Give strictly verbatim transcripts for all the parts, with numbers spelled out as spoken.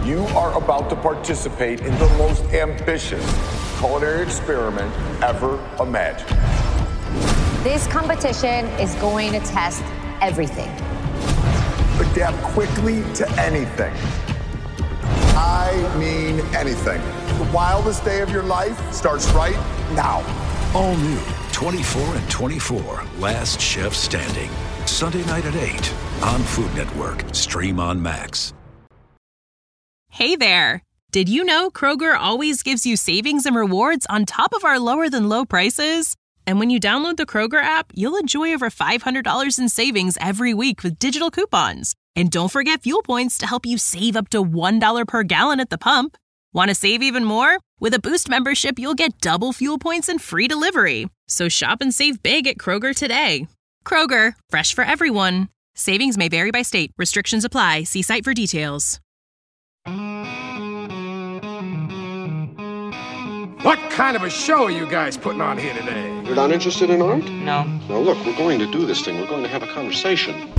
You are about to participate in the most ambitious culinary experiment ever imagined. This competition is going to test everything. Adapt quickly to anything. I mean anything. The wildest day of your life starts right now. All new twenty-four and twenty-four, Last Chef Standing. Sunday night at eight on Food Network. Stream on Max. Hey there. Did you know Kroger always gives you savings and rewards on top of our lower-than-low prices? And when you download the Kroger app, you'll enjoy over five hundred dollars in savings every week with digital coupons. And don't forget fuel points to help you save up to one dollar per gallon at the pump. Want to save even more? With a Boost membership, you'll get double fuel points and free delivery. So shop and save big at Kroger today. Kroger, fresh for everyone. Savings may vary by state. Restrictions apply. See site for details. What kind of a show are you guys putting on here today? You're not interested in art? No. Now look, we're going to do this thing. We're going to have a conversation.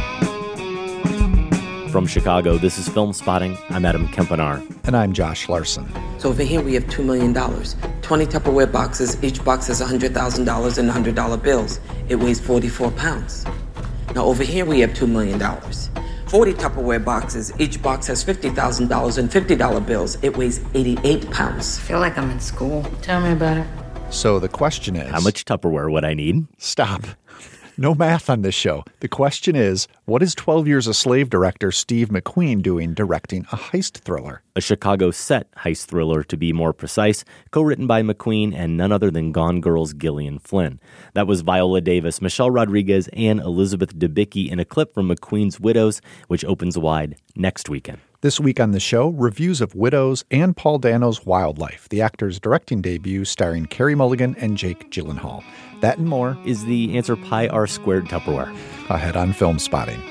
From Chicago, this is Film Spotting. I'm Adam Kempenaar. And I'm Josh Larson. So over here we have two million dollars. twenty Tupperware boxes. Each box has one hundred thousand dollars in one hundred dollar bills. It weighs forty-four pounds. Now over here we have two million dollars. forty Tupperware boxes. Each box has fifty thousand dollars in fifty dollar bills. It weighs eighty-eight pounds. I feel like I'm in school. Tell me about it. So the question is... How much Tupperware would I need? Stop. No math on this show. The question is, what is twelve Years a Slave director Steve McQueen doing directing a heist thriller? A Chicago set heist thriller, to be more precise, co-written by McQueen and none other than Gone Girl's Gillian Flynn. That was Viola Davis, Michelle Rodriguez, and Elizabeth Debicki in a clip from McQueen's Widows, which opens wide next weekend. This week on the show, reviews of Widows and Paul Dano's Wildlife, the actor's directing debut starring Carey Mulligan and Jake Gyllenhaal. That and more is the answer pi r squared Tupperware. Ahead on Film Spotting.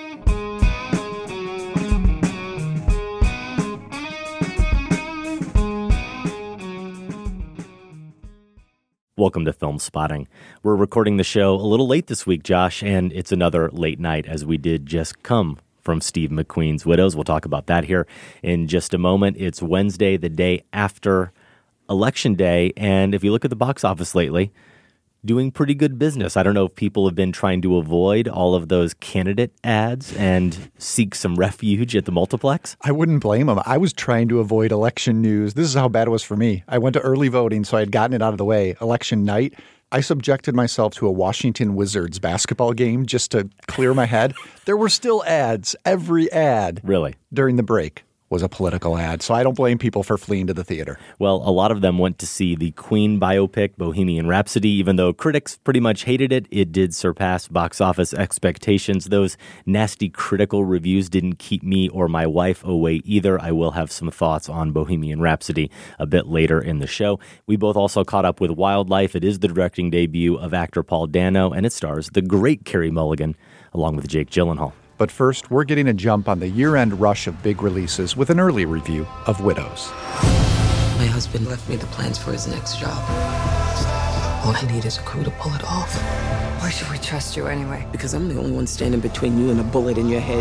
Welcome to Film Spotting. We're recording the show a little late this week, Josh, and it's another late night as we did just come from Steve McQueen's Widows. We'll talk about that here in just a moment. It's Wednesday, the day after Election Day, and if you look at the box office lately, doing pretty good business. I don't know if people have been trying to avoid all of those candidate ads and seek some refuge at the multiplex. I wouldn't blame them. I was trying to avoid election news. This is how bad it was for me. I went to early voting, so I had gotten it out of the way. Election night, I subjected myself to a Washington Wizards basketball game just to clear my head. There were still ads. Every ad really during the break was a political ad, so I don't blame people for fleeing to the theater. Well, a lot of them went to see the Queen biopic, Bohemian Rhapsody. Even though critics pretty much hated it, it did surpass box office expectations. Those nasty critical reviews didn't keep me or my wife away either. I will have some thoughts on Bohemian Rhapsody a bit later in the show. We both also caught up with Wildlife. It is the directing debut of actor Paul Dano, and it stars the great Carey Mulligan, along with Jake Gyllenhaal. But first, we're getting a jump on the year-end rush of big releases with an early review of Widows. My husband left me the plans for his next job. All I need is a crew to pull it off. Why should we trust you anyway? Because I'm the only one standing between you and a bullet in your head.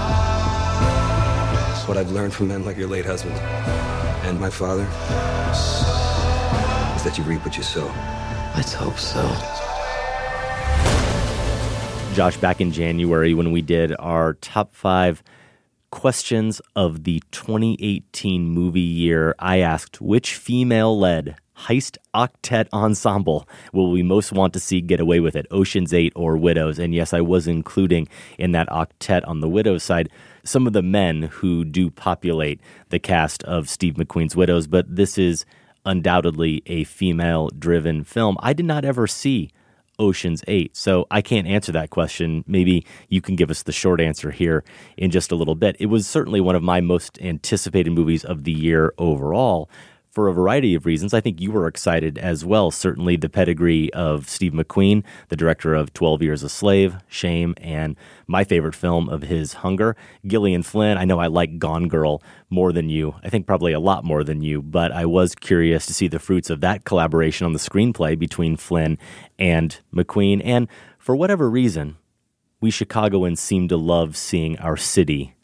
That's what I've learned from men like your late husband and my father, is that you reap what you sow. Let's hope so. Josh, back in January when we did our top five questions of the twenty eighteen movie year, I asked which female-led heist octet ensemble will we most want to see get away with it, Ocean's eight or Widows? And yes, I was including in that octet on the Widows side some of the men who do populate the cast of Steve McQueen's Widows, but this is undoubtedly a female-driven film. I did not ever see Ocean's eight. So I can't answer that question. Maybe you can give us the short answer here in just a little bit. It was certainly one of my most anticipated movies of the year overall for a variety of reasons. I think you were excited as well. Certainly the pedigree of Steve McQueen, the director of twelve Years a Slave, Shame, and my favorite film of his, Hunger. Gillian Flynn, I know I like Gone Girl more than you. I think probably a lot more than you, but I was curious to see the fruits of that collaboration on the screenplay between Flynn and McQueen. And for whatever reason, we Chicagoans seem to love seeing our city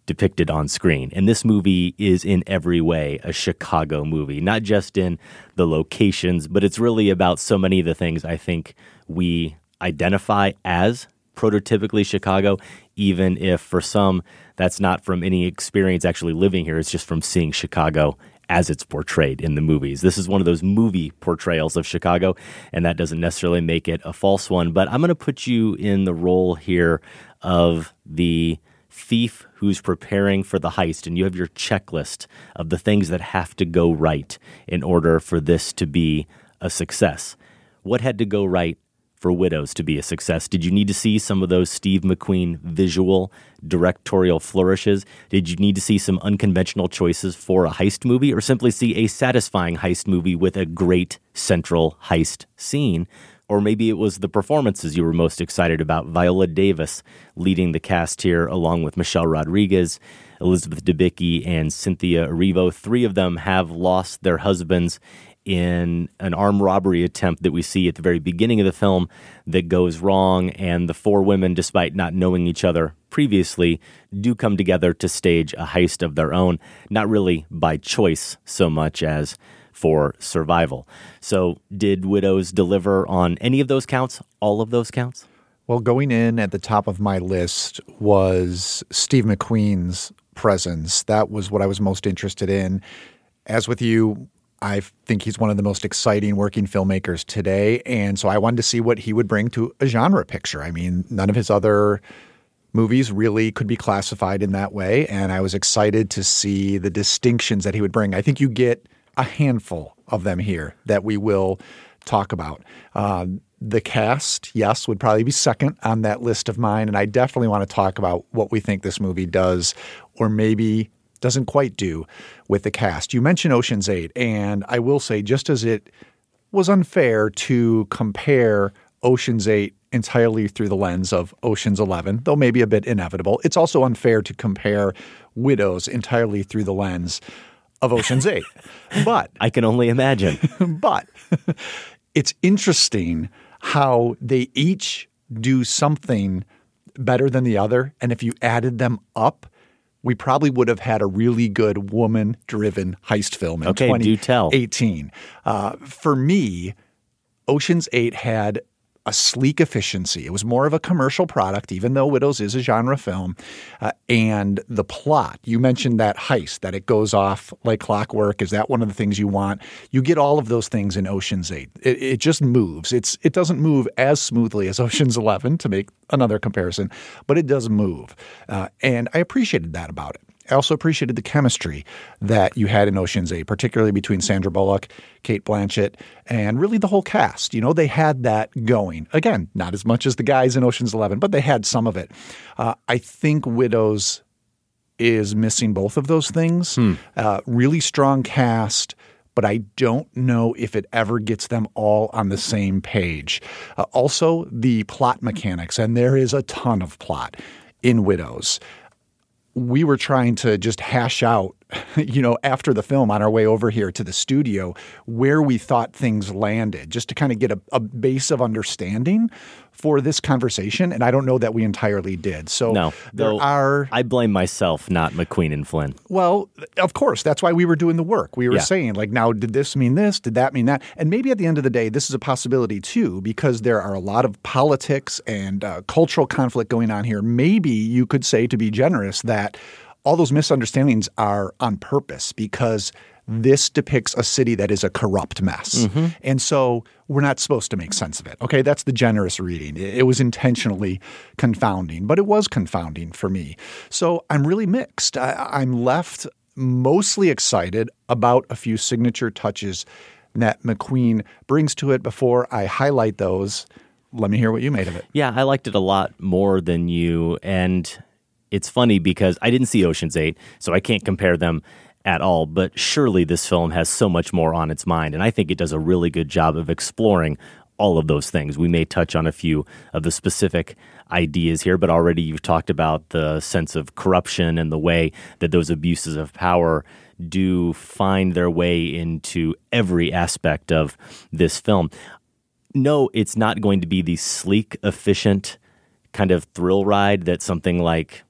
depicted on screen. And this movie is in every way a Chicago movie, not just in the locations, but it's really about so many of the things I think we identify as prototypically Chicago, even if for some that's not from any experience actually living here. It's just from seeing Chicago as it's portrayed in the movies. This is one of those movie portrayals of Chicago, and that doesn't necessarily make it a false one. But I'm going to put you in the role here of the thief who's preparing for the heist, and you have your checklist of the things that have to go right in order for this to be a success. What had to go right for Widows to be a success? Did you need to see some of those Steve McQueen visual directorial flourishes? Did you need to see some unconventional choices for a heist movie, or simply see a satisfying heist movie with a great central heist scene? Or maybe it was the performances you were most excited about. Viola Davis leading the cast here, along with Michelle Rodriguez, Elizabeth Debicki, and Cynthia Erivo. Three of them have lost their husbands in an armed robbery attempt that we see at the very beginning of the film that goes wrong, and the four women, despite not knowing each other previously, do come together to stage a heist of their own, not really by choice so much as for survival. So did Widows deliver on any of those counts, all of those counts? Well, going in at the top of my list was Steve McQueen's presence. That was what I was most interested in. As with you, I think he's one of the most exciting working filmmakers today, and so I wanted to see what he would bring to a genre picture. I mean, none of his other movies really could be classified in that way, and I was excited to see the distinctions that he would bring. I think you get a handful of them here that we will talk about. Uh, the cast, yes, would probably be second on that list of mine, and I definitely want to talk about what we think this movie does, or maybe doesn't quite do with the cast. You mentioned Ocean's Eight, and I will say, just as it was unfair to compare Ocean's Eight entirely through the lens of Ocean's Eleven, though maybe a bit inevitable, it's also unfair to compare Widows entirely through the lens of Ocean's Eight. But I can only imagine. But it's interesting how they each do something better than the other, and if you added them up, we probably would have had a really good woman-driven heist film in okay, twenty eighteen. Do tell. Uh, for me, Ocean's Eight had a sleek efficiency. It was more of a commercial product, even though Widows is a genre film. Uh, and the plot, you mentioned that heist, that it goes off like clockwork. Is that one of the things you want? You get all of those things in Ocean's Eight. It, it just moves. It's It doesn't move as smoothly as Ocean's Eleven, to make another comparison, but it does move. Uh, and I appreciated that about it. I also appreciated the chemistry that you had in Ocean's Eight, particularly between Sandra Bullock, Cate Blanchett, and really the whole cast. You know, they had that going. Again, not as much as the guys in Ocean's Eleven, but they had some of it. Uh, I think Widows is missing both of those things. Hmm. Uh, really strong cast, but I don't know if it ever gets them all on the same page. Uh, also, the plot mechanics, and there is a ton of plot in Widows. We were trying to just hash out, you know, after the film on our way over here to the studio, where we thought things landed, just to kind of get a, a base of understanding for this conversation. And I don't know that we entirely did. So no, there are. I blame myself, not McQueen and Flynn. Well, of course, that's why we were doing the work. We were yeah. saying, like, now, did this mean this? Did that mean that? And maybe at the end of the day, this is a possibility too, because there are a lot of politics and uh, cultural conflict going on here. Maybe you could say, to be generous, that all those misunderstandings are on purpose, because this depicts a city that is a corrupt mess. Mm-hmm. And so we're not supposed to make sense of it. Okay, that's the generous reading. It was intentionally confounding, but it was confounding for me. So I'm really mixed. I, I'm left mostly excited about a few signature touches that McQueen brings to it. Before I highlight those, let me hear what you made of it. Yeah, I liked it a lot more than you. And it's funny because I didn't see Ocean's Eight, so I can't compare them at all, but surely this film has so much more on its mind, and I think it does a really good job of exploring all of those things. We may touch on a few of the specific ideas here, but already you've talked about the sense of corruption and the way that those abuses of power do find their way into every aspect of this film. No, it's not going to be the sleek, efficient kind of thrill ride that something like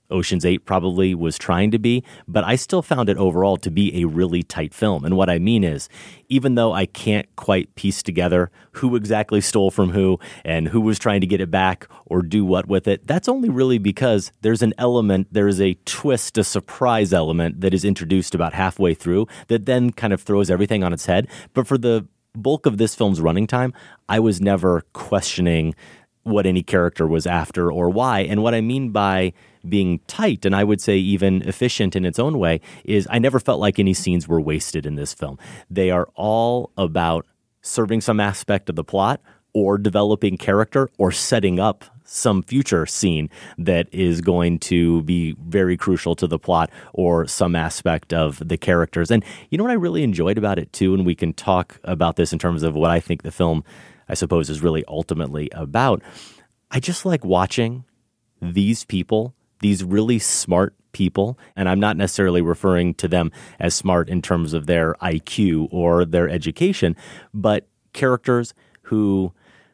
Ocean's eight probably was trying to be, but I still found it overall to be a really tight film. And what I mean is, even though I can't quite piece together who exactly stole from who and who was trying to get it back or do what with it, that's only really because there's an element, there is a twist, a surprise element that is introduced about halfway through that then kind of throws everything on its head. But for the bulk of this film's running time, I was never questioning what any character was after or why. And what I mean by being tight, and I would say even efficient in its own way, is I never felt like any scenes were wasted in this film. They are all about serving some aspect of the plot or developing character or setting up some future scene that is going to be very crucial to the plot or some aspect of the characters. And you know what I really enjoyed about it too, and we can talk about this in terms of what I think the film, I suppose, is really ultimately about. I just like watching these people, these really smart people, and I'm not necessarily referring to them as smart in terms of their I Q or their education, but characters who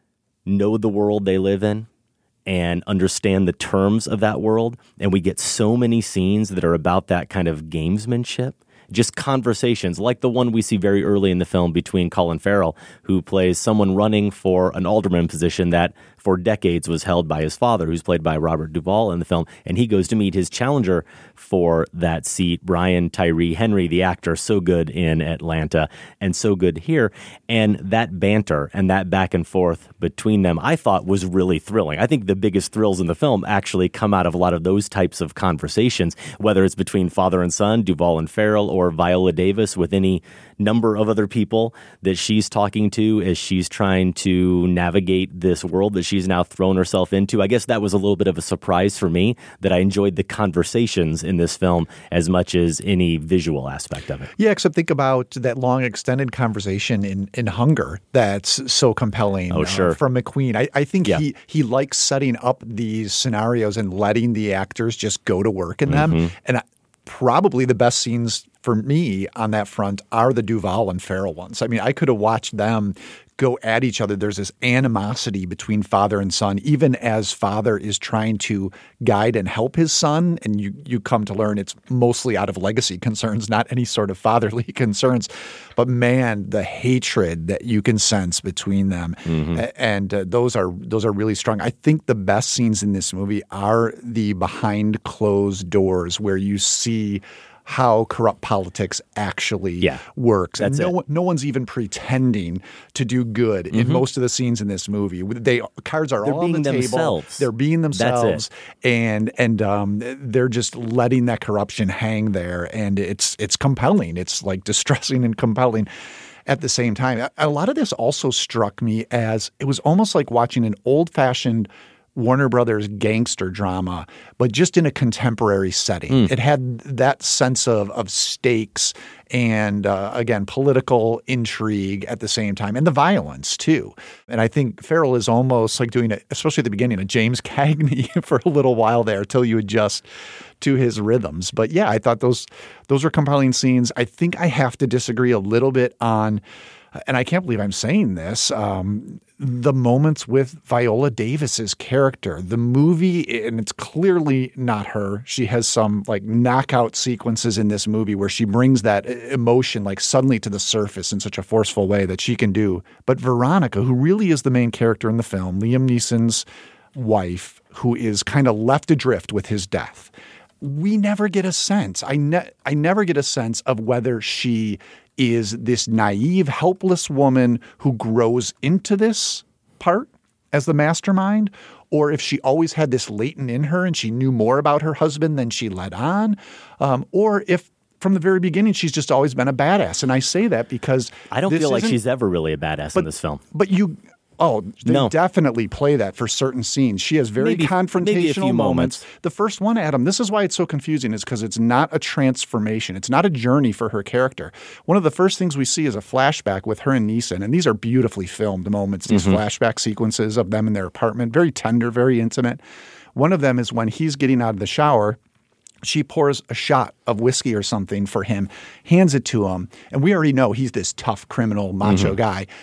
know the world they live in and understand the terms of that world. And we get so many scenes that are about that kind of gamesmanship. Just conversations like the one we see very early in the film between Colin Farrell, who plays someone running for an alderman position that for decades was held by his father, who's played by Robert Duvall in the film. And he goes to meet his challenger for that seat, Brian Tyree Henry, the actor, so good in Atlanta and so good here. And that banter and that back and forth between them, I thought was really thrilling. I think the biggest thrills in the film actually come out of a lot of those types of conversations, whether it's between father and son, Duvall and Farrell, or Viola Davis with any number of other people that she's talking to as she's trying to navigate this world that she's now thrown herself into. I guess that was a little bit of a surprise for me, that I enjoyed the conversations in this film as much as any visual aspect of it. Yeah, except think about that long extended conversation in, in Hunger that's so compelling. Oh, sure. Uh, from McQueen. I, I think yeah. he, he likes setting up these scenarios and letting the actors just go to work in them. Mm-hmm. And I, probably the best scenes for me on that front are the Duvall and Farrell ones. I mean, I could have watched them go at each other. There's this animosity between father and son, even as father is trying to guide and help his son. And you, you come to learn it's mostly out of legacy concerns, not any sort of fatherly concerns. But man, the hatred that you can sense between them. Mm-hmm. And uh, those are those are really strong. I think the best scenes in this movie are the behind closed doors where you see how corrupt politics actually yeah, works. And no, one, no one's even pretending to do good mm-hmm. in most of the scenes in this movie. They cards are they're all on the themselves. table. They're being themselves. That's it. And and um, they're just letting that corruption hang there. And it's it's compelling. It's like distressing and compelling at the same time. A lot of this also struck me as it was almost like watching an old-fashioned Warner Brothers gangster drama, but just in a contemporary setting. Mm. It had that sense of of stakes and, uh, again, political intrigue at the same time, and the violence, too. And I think Farrell is almost like doing, a, especially at the beginning, a James Cagney for a little while there till you adjust to his rhythms. But, yeah, I thought those those were compelling scenes. I think I have to disagree a little bit on, and I can't believe I'm saying this, um, the moments with Viola Davis's character. The movie, and it's clearly not her. She has some like knockout sequences in this movie where she brings that emotion like suddenly to the surface in such a forceful way that she can do. But Veronica, who really is the main character in the film, Liam Neeson's wife, who is kind of left adrift with his death, we never get a sense. I, ne- I never get a sense of whether she is this naive, helpless woman who grows into this part as the mastermind, or if she always had this latent in her and she knew more about her husband than she let on, um, or if from the very beginning she's just always been a badass. And I say that because I don't feel like she's ever really a badass but, in this film. But you... Oh, they no. definitely play that for certain scenes. She has very maybe, confrontational maybe a few moments. moments. The first one, Adam, this is why it's so confusing, is because it's not a transformation. It's not a journey for her character. One of the first things we see is a flashback with her and Neeson, and these are beautifully filmed moments, these mm-hmm. flashback sequences of them in their apartment, very tender, very intimate. One of them is when he's getting out of the shower. She pours a shot of whiskey or something for him, hands it to him, and we already know he's this tough criminal macho mm-hmm. guy.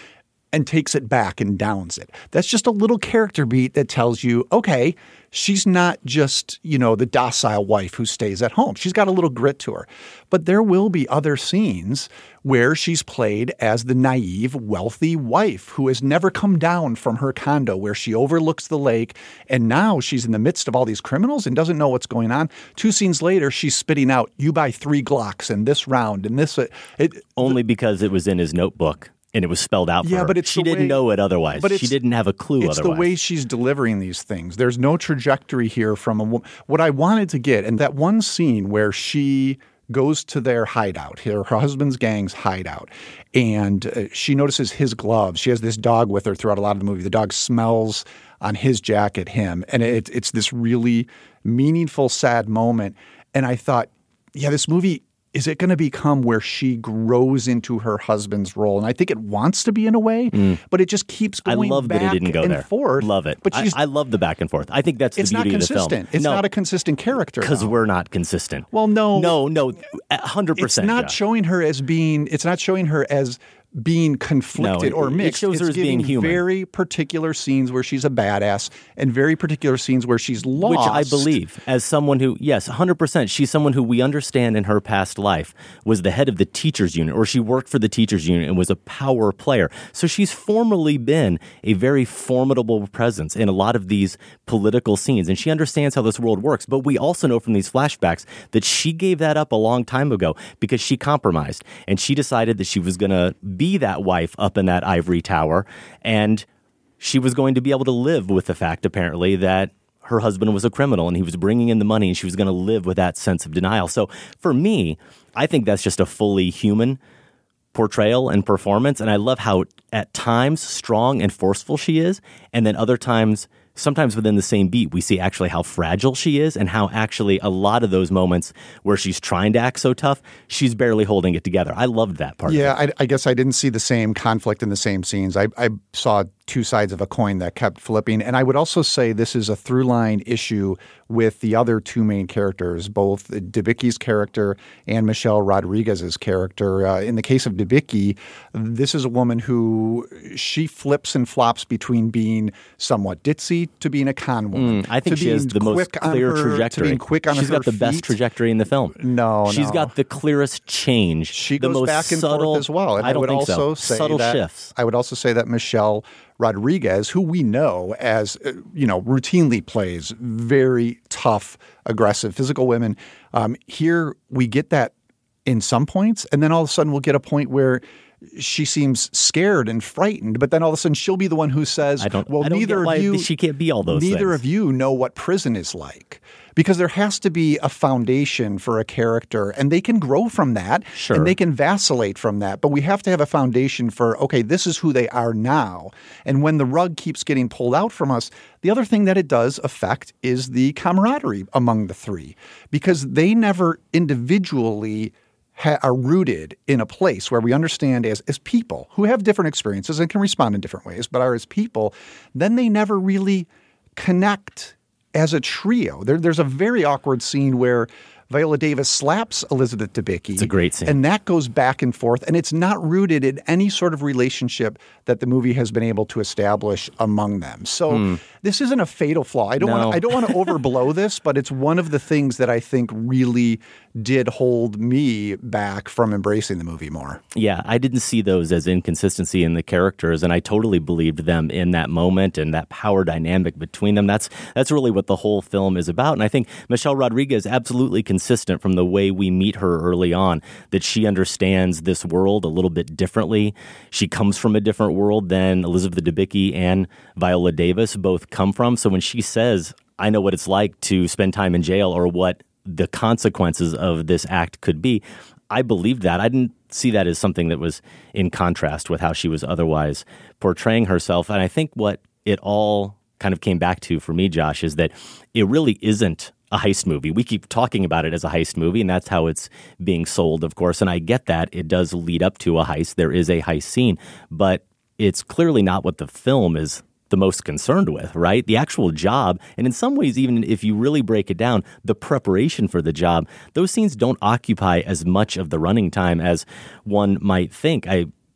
and takes it back and downs it. That's just a little character beat that tells you, okay, she's not just, you know, the docile wife who stays at home. She's got a little grit to her. But there will be other scenes where she's played as the naive, wealthy wife who has never come down from her condo where she overlooks the lake. And now she's in the midst of all these criminals and doesn't know what's going on. Two scenes later, she's spitting out, you buy three Glocks in this round and this. It, Only because it was in his notebook. And it was spelled out for yeah, her. But it's she the didn't way, know it otherwise. But she didn't have a clue it's otherwise. It's the way she's delivering these things. There's no trajectory here from a woman. What I wanted to get, and that one scene where she goes to their hideout, her, her husband's gang's hideout, and uh, she notices his gloves. She has this dog with her throughout a lot of the movie. The dog smells on his jacket, him. And it, it's this really meaningful, sad moment. And I thought, yeah, this movie, is it going to become where she grows into her husband's role? And I think it wants to be in a way, mm. but it just keeps going I love back that it didn't go and there. forth. Love it. But I, I love the back and forth. I think that's the beauty of the film. It's not consistent. It's no, not a consistent character. Because we're not consistent. Well, no. No, no, one hundred percent. It's not Josh. showing her as being, it's not showing her as being conflicted no, or it, mixed. It shows it's her as being human. Very particular scenes where she's a badass and very particular scenes where she's lost. Which I believe, as someone who, yes, one hundred percent, she's someone who we understand in her past life was the head of the teachers union, or she worked for the teachers union and was a power player. So she's formerly been a very formidable presence in a lot of these political scenes, and she understands how this world works. But we also know from these flashbacks that she gave that up a long time ago because she compromised, and she decided that she was going to be that wife up in that ivory tower, and she was going to be able to live with the fact, apparently, that her husband was a criminal and he was bringing in the money, and she was going to live with that sense of denial. So for me, I think that's just a fully human portrayal and performance, and I love how at times strong and forceful she is, and then other times, sometimes within the same beat, we see actually how fragile she is and how actually a lot of those moments where she's trying to act so tough, she's barely holding it together. I loved that part. Yeah, of it. I, I guess I didn't see the same conflict in the same scenes. I, I saw two sides of a coin that kept flipping. And I would also say this is a through line issue with the other two main characters, both Debicki's character and Michelle Rodriguez's character. Uh, in the case of Debicki, this is a woman who she flips and flops between being somewhat ditzy to being a con woman. Mm, I think she has the most clear her, trajectory. To being quick on She's her got the feet. best trajectory in the film. No, She's no. got the clearest change. She the goes most back and subtle, forth as well. And I, I, don't would think also so. say subtle that, shifts. I would also say that Michelle Rodriguez, who we know as, you know, routinely plays very tough, aggressive, physical women. Um, here we get that in some points, and then all of a sudden we'll get a point where she seems scared and frightened, but then all of a sudden she'll be the one who says, I don't, well, I don't neither get why of you, she can't be all those neither things. of you know what prison is like. Because there has to be a foundation for a character, and they can grow from that, sure. and they can vacillate from that. But we have to have a foundation for, okay, this is who they are now. And when the rug keeps getting pulled out from us, the other thing that it does affect is the camaraderie among the three, because they never individually ha- are rooted in a place where we understand as, as people who have different experiences and can respond in different ways, but are as people, then they never really connect as a trio. There, there's a very awkward scene where Viola Davis slaps Elizabeth Debicki. It's a great scene. And that goes back and forth, and it's not rooted in any sort of relationship that the movie has been able to establish among them. So mm. this isn't a fatal flaw. I don't no. want I don't want to overblow this, but it's one of the things that I think really did hold me back from embracing the movie more. Yeah, I didn't see those as inconsistency in the characters, and I totally believed them in that moment and that power dynamic between them. That's that's really what the whole film is about. And I think Michelle Rodriguez absolutely consistent from the way we meet her early on, that she understands this world a little bit differently. She comes from a different world than Elizabeth Debicki and Viola Davis both come from. So when she says, I know what it's like to spend time in jail, or what the consequences of this act could be, I believed that. I didn't see that as something that was in contrast with how she was otherwise portraying herself. And I think what it all kind of came back to for me, Josh, is that it really isn't a heist movie. We keep talking about it as a heist movie, and that's how it's being sold, of course. And I get that. It does lead up to a heist. There is a heist scene, but it's clearly not what the film is the most concerned with, right? The actual job, and in some ways, even if you really break it down, the preparation for the job, those scenes don't occupy as much of the running time as one might think. I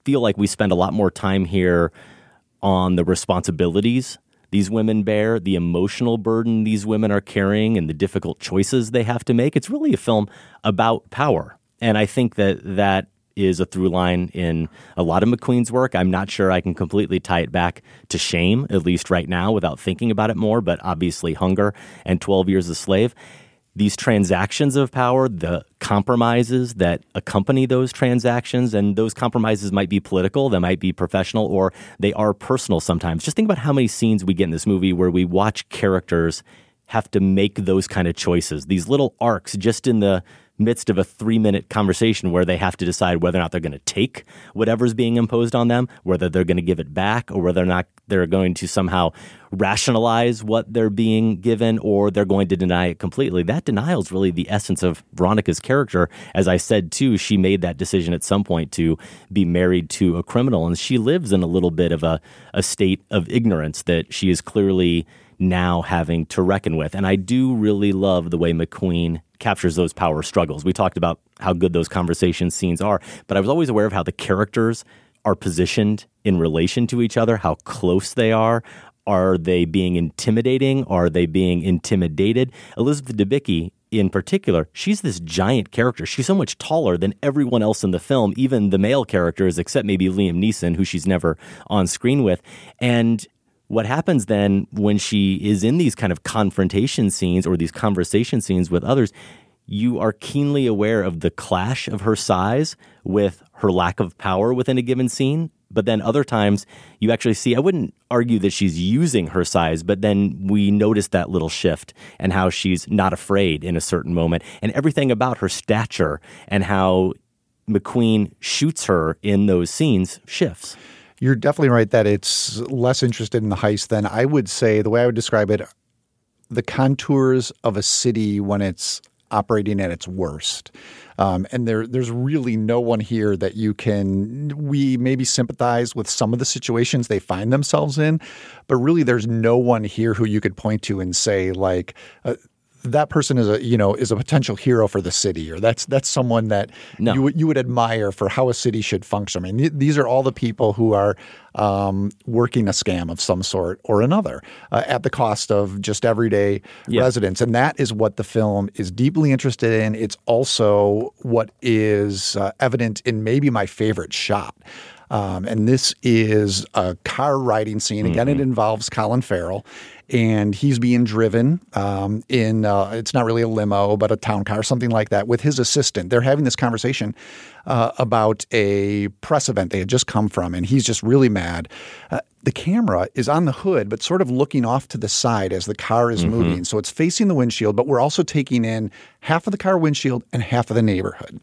feel like we spend a lot more time here on the responsibilities these women bear, the emotional burden these women are carrying, and the difficult choices they have to make. It's really a film about power. And I think that that is a through line in a lot of McQueen's work. I'm not sure I can completely tie it back to Shame, at least right now, without thinking about it more, but obviously Hunger and twelve Years a Slave. These transactions of power, the compromises that accompany those transactions, and those compromises might be political, they might be professional, or they are personal sometimes. Just think about how many scenes we get in this movie where we watch characters have to make those kind of choices, these little arcs just in the midst of a three-minute conversation where they have to decide whether or not they're going to take whatever's being imposed on them, whether they're going to give it back, or whether or not they're going to somehow rationalize what they're being given, or they're going to deny it completely. That denial is really the essence of Veronica's character. As I said, too, she made that decision at some point to be married to a criminal, and she lives in a little bit of a, a state of ignorance that she is clearly now having to reckon with. And I do really love the way McQueen captures those power struggles. We talked about how good those conversation scenes are, but I was always aware of how the characters are positioned in relation to each other, how close they are. Are they being intimidating? Are they being intimidated? Elizabeth Debicki, in particular, she's this giant character. She's so much taller than everyone else in the film, even the male characters, except maybe Liam Neeson, who she's never on screen with. And what happens then when she is in these kind of confrontation scenes or these conversation scenes with others, you are keenly aware of the clash of her size with her lack of power within a given scene. But then other times you actually see, I wouldn't argue that she's using her size, but then we notice that little shift and how she's not afraid in a certain moment, and everything about her stature and how McQueen shoots her in those scenes shifts. You're definitely right that it's less interested in the heist than I would say, the way I would describe it, the contours of a city when it's operating at its worst. Um, and there, there's really no one here that you can – we maybe sympathize with some of the situations they find themselves in, but really there's no one here who you could point to and say like uh, – that person is a, you know, is a potential hero for the city, or that's that's someone that no. you you would admire for how a city should function. I mean, th- these are all the people who are um, working a scam of some sort or another uh, at the cost of just everyday yeah. residents, and that is what the film is deeply interested in. It's also what is uh, evident in maybe my favorite shot. Um, and this is a car riding scene. Again, mm-hmm. it involves Colin Farrell, and he's being driven um, in uh, – it's not really a limo, but a town car, something like that, with his assistant. They're having this conversation uh, about a press event they had just come from, and he's just really mad. Uh, the camera is on the hood, but sort of looking off to the side as the car is mm-hmm. moving. So it's facing the windshield, but we're also taking in half of the car windshield and half of the neighborhood.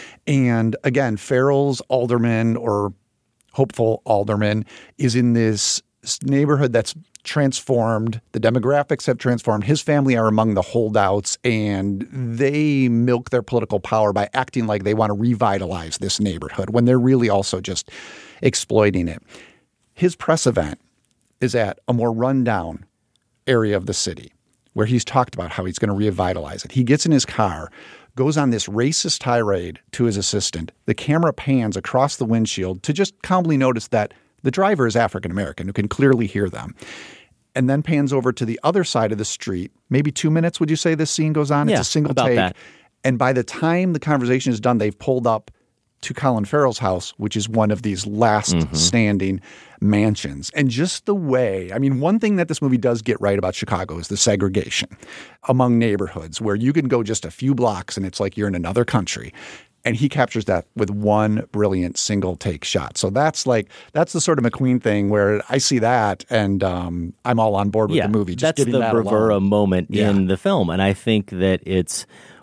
And again, Farrell's alderman or – hopeful alderman is in this neighborhood that's transformed. The demographics have transformed. His family are among the holdouts, and they milk their political power by acting like they want to revitalize this neighborhood when they're really also just exploiting it. His press event is at a more rundown area of the city where he's talked about how he's going to revitalize it. He gets in his car, goes on this racist tirade to his assistant. The camera pans across the windshield to just calmly notice that the driver is African-American, who can clearly hear them, and then pans over to the other side of the street. Maybe two minutes, would you say this scene goes on? Yeah, it's a single about take. That. And by the time the conversation is done, they've pulled up to Colin Farrell's house, which is one of these last mm-hmm. standing mansions. And just the way, I mean, one thing that this movie does get right about Chicago is the segregation among neighborhoods, where you can go just a few blocks and it's like you're in another country. And he captures that with one brilliant single take shot. So that's like, that's the sort of McQueen thing where I see that and um, I'm all on board with yeah, the movie. Just that's getting the that bravura alone. moment yeah. in the film. And I think that it's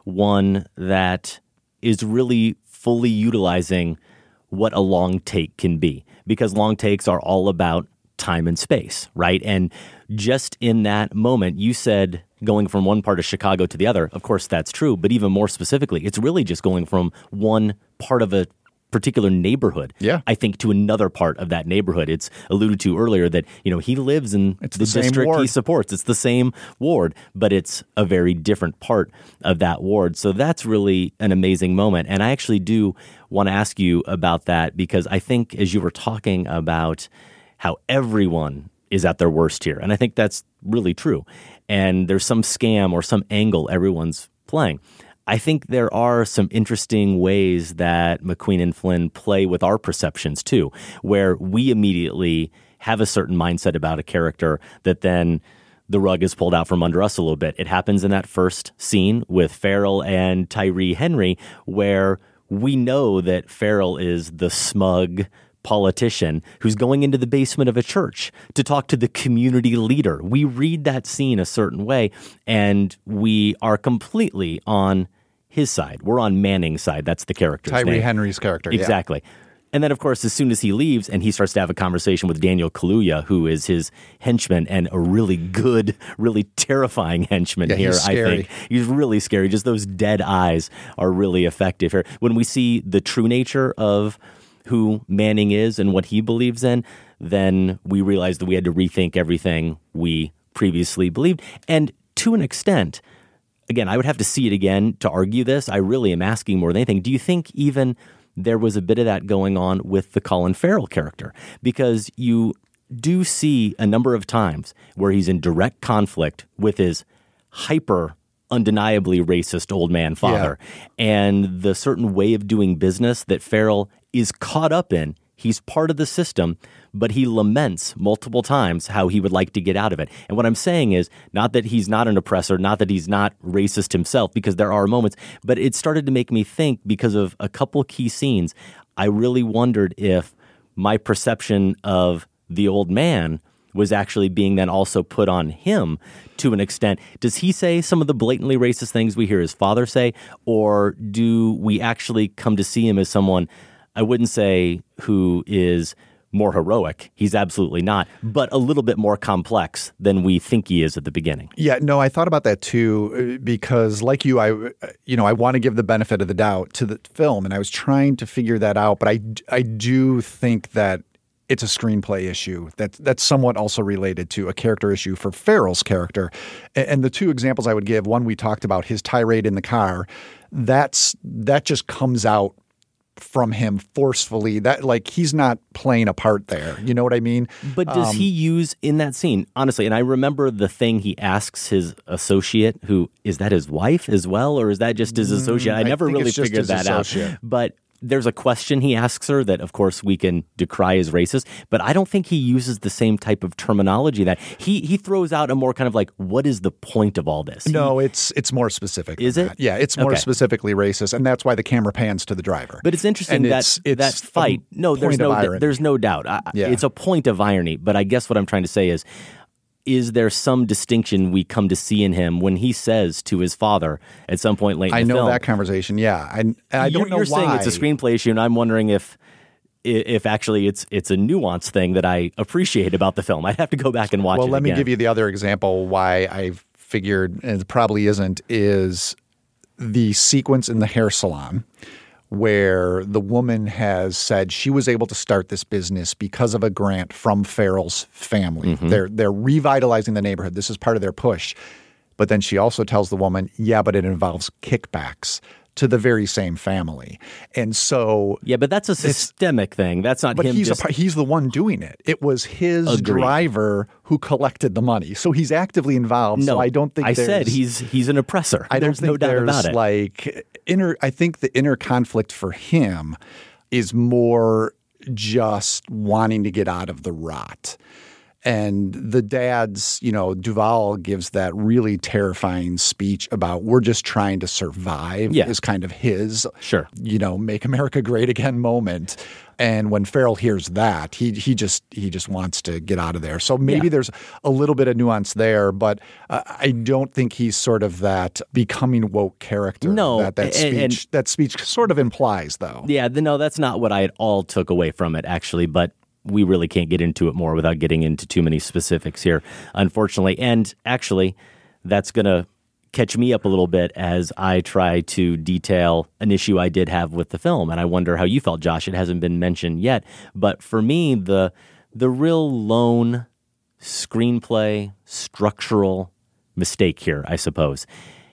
one that is really fully utilizing what a long take can be, because long takes are all about time and space, right? And just in that moment, you said going from one part of Chicago to the other. Of course, that's true. But even more specifically, it's really just going from one part of a particular neighborhood. Yeah. I think to another part of that neighborhood. It's alluded to earlier that, you know, he lives in It's the, the same district ward. he supports. It's the same ward, but it's a very different part of that ward. So that's really an amazing moment. And I actually do want to ask you about that because I think as you were talking about how everyone is at their worst here, and I think that's really true, and there's some scam or some angle everyone's playing. I think there are some interesting ways that McQueen and Flynn play with our perceptions too, where we immediately have a certain mindset about a character that then the rug is pulled out from under us a little bit. It happens in that first scene with Farrell and Tyree Henry, where we know that Farrell is the smug politician who's going into the basement of a church to talk to the community leader. We read that scene a certain way, and we are completely on his side. We're on Manning's side. That's the character's Tyree name. Henry's character. yeah. Exactly. And then, of course, as soon as he leaves and he starts to have a conversation with Daniel Kaluuya, who is his henchman and a really good, really terrifying henchman Yeah, here, he's I scary. think. He's really scary. Just those dead eyes are really effective here. When we see the true nature of who Manning is and what he believes in, then we realize that we had to rethink everything we previously believed. And to an extent, again, I would have to see it again to argue this. I really am asking more than anything. Do you think even there was a bit of that going on with the Colin Farrell character? Because you do see a number of times where he's in direct conflict with his hyper, undeniably racist old man father, and the certain way of doing business that Farrell is caught up in. He's part of the system, but he laments multiple times how he would like to get out of it. And what I'm saying is not that he's not an oppressor, not that he's not racist himself, because there are moments, but it started to make me think because of a couple key scenes. I really wondered if my perception of the old man was actually being then also put on him to an extent. Does he say some of the blatantly racist things we hear his father say, or do we actually come to see him as someone, I wouldn't say who is more heroic. He's absolutely not, but a little bit more complex than we think he is at the beginning. Yeah, no, I thought about that too, because like you, I, you know, I want to give the benefit of the doubt to the film, and I was trying to figure that out, but I, I do think that it's a screenplay issue that that's somewhat also related to a character issue for Farrell's character. And the two examples I would give, one we talked about, his tirade in the car, that's that just comes out from him forcefully. That, like, he's not playing a part there. You know what I mean? But does Um, he use in that scene, honestly, and I remember the thing he asks his associate, who, is that his wife as well, or is that just his associate? I I never think really it's just figured his that out. associate. But there's a question he asks her that, of course, we can decry as racist, but I don't think he uses the same type of terminology that he he throws out a more kind of like, what is the point of all this? No, it's it's more specific. Is than it? that. Yeah, it's more Okay. specifically racist, and that's why the camera pans to the driver. But it's interesting And that it's- it's that a fight. No, there's point of no irony. there's no doubt. I, Yeah. It's a point of irony. But I guess what I'm trying to say is, is there some distinction we come to see in him when he says to his father at some point late in I the know film? that conversation. Yeah, and, and I you're, don't know you're why. saying it's a screenplay issue, and I'm wondering if. If actually it's it's a nuanced thing that I appreciate about the film. I'd have to go back and watch Well, it let me again. give you the other example why I figured, and it probably isn't, is the sequence in the hair salon where the woman has said she was able to start this business because of a grant from Farrell's family. Mm-hmm. They're they're revitalizing the neighborhood. This is part of their push. But then she also tells the woman, yeah, but it involves kickbacks to the very same family. And so Yeah, but that's a systemic thing. That's not But him he's just a, par- he's the one doing it. It was his Agreed. driver who collected the money. So he's actively involved. No, so I don't think I there's, said he's he's an oppressor. I don't There's think no doubt there's about it. like inner I think the inner conflict for him is more just wanting to get out of the rot. And the dad's, you know, Duvall gives that really terrifying speech about we're just trying to survive Yeah. is kind of his, Sure. you know, make America great again moment. And when Farrell hears that, he he just he just wants to get out of there. So maybe Yeah. there's a little bit of nuance there, but uh, I don't think he's sort of that becoming woke character. No, that that and- speech and- that speech sort of implies, though. Yeah, th- no, that's not what I at all took away from it, actually, but we really can't get into it more without getting into too many specifics here, unfortunately. And actually, that's going to catch me up a little bit as I try to detail an issue I did have with the film. And I wonder how you felt, Josh. It hasn't been mentioned yet. But for me, the the real lone screenplay structural mistake here, I suppose,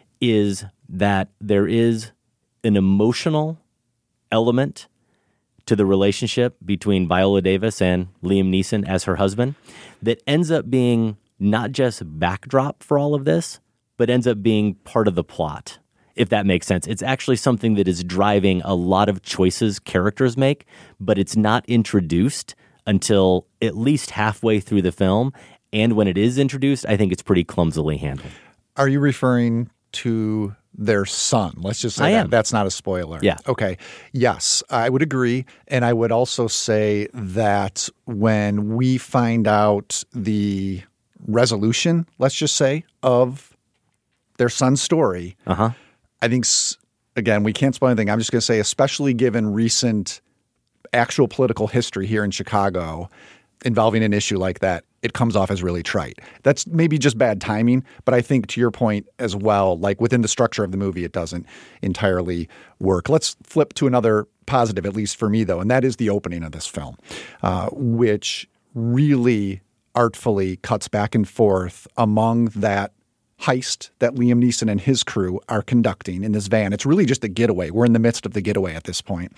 is that there is an emotional element to the relationship between Viola Davis and Liam Neeson as her husband that ends up being not just backdrop for all of this, but ends up being part of the plot, if that makes sense. It's actually something that is driving a lot of choices characters make, but it's not introduced until at least halfway through the film. And when it is introduced, I think it's pretty clumsily handled. Are you referring to their son? Let's just say I that. am. That's not a spoiler. Yeah. Okay. Yes, I would agree. And I would also say that when we find out the resolution, let's just say, of their son's story, uh-huh. I think, again, we can't spoil anything. I'm just going to say, especially given recent actual political history here in Chicago involving an issue like that, it comes off as really trite. That's maybe just bad timing, but I think to your point as well, like within the structure of the movie, it doesn't entirely work. Let's flip to another positive, at least for me, though, and that is the opening of this film, uh, which really artfully cuts back and forth among that heist that Liam Neeson and his crew are conducting in this van. It's really just a getaway. We're in the midst of the getaway at this point.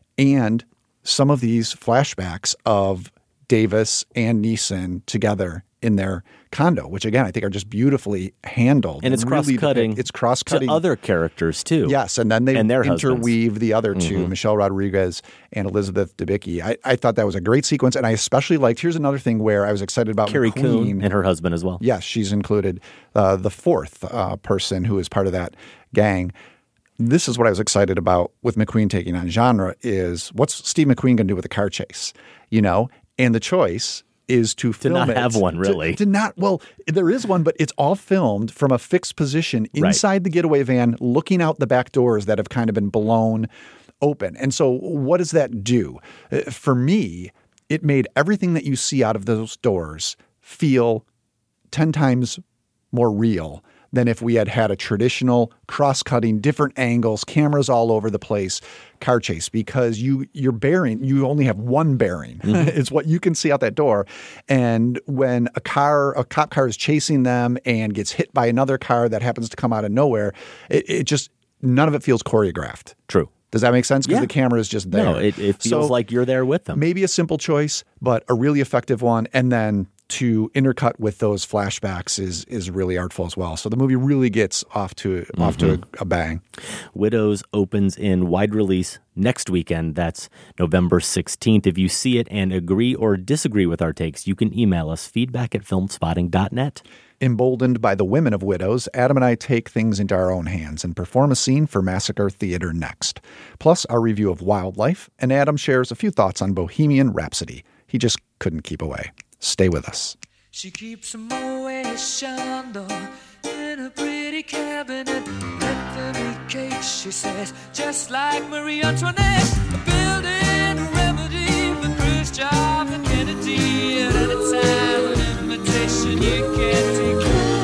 And some of these flashbacks of Davis and Neeson together in their condo, which again, I think are just beautifully handled. And it's really cross-cutting depict, it's cross-cutting to other characters too. Yes, and then they and their interweave husbands. the other two, mm-hmm. Michelle Rodriguez and Elizabeth Debicki. I, I thought that was a great sequence, and I especially liked, here's another thing where I was excited about Carrie McQueen. Coon and her husband as well. Yes, she's included. Uh, the fourth uh, person who is part of that gang. This is what I was excited about with McQueen taking on genre is what's Steve McQueen going to do with a car chase, you know? And the choice is to, to film not it. have one, really. To, to not, well, there is one, but it's all filmed from a fixed position inside right. the getaway van, looking out the back doors that have kind of been blown open. And so what does that do? For me, it made everything that you see out of those doors feel ten times more real than if we had had a traditional cross-cutting, different angles, cameras all over the place car chase, because you, you're bearing, you only have one bearing. Mm-hmm. It's what you can see out that door. And when a car, a cop car is chasing them and gets hit by another car that happens to come out of nowhere, it, it just, none of it feels choreographed. True. Does that make sense? Because yeah. the camera is just there. No, it, it feels so like you're there with them. Maybe a simple choice, but a really effective one. And then to intercut with those flashbacks is is really artful as well. So the movie really gets off to mm-hmm. off to a, a bang. Widows opens in wide release next weekend. That's November sixteenth. If you see it and agree or disagree with our takes, you can email us feedback at filmspotting dot net. Emboldened by the women of Widows, Adam and I take things into our own hands and perform a scene for Massacre Theater next. Plus our review of Wildlife, and Adam shares a few thoughts on Bohemian Rhapsody. He just couldn't keep away. Stay with us. She keeps a Moet Chandon in a pretty cabinet. Anthony cake, she says, just like Marie Antoinette. Building a remedy for Khrushchev and Kennedy. At any time, an invitation you can't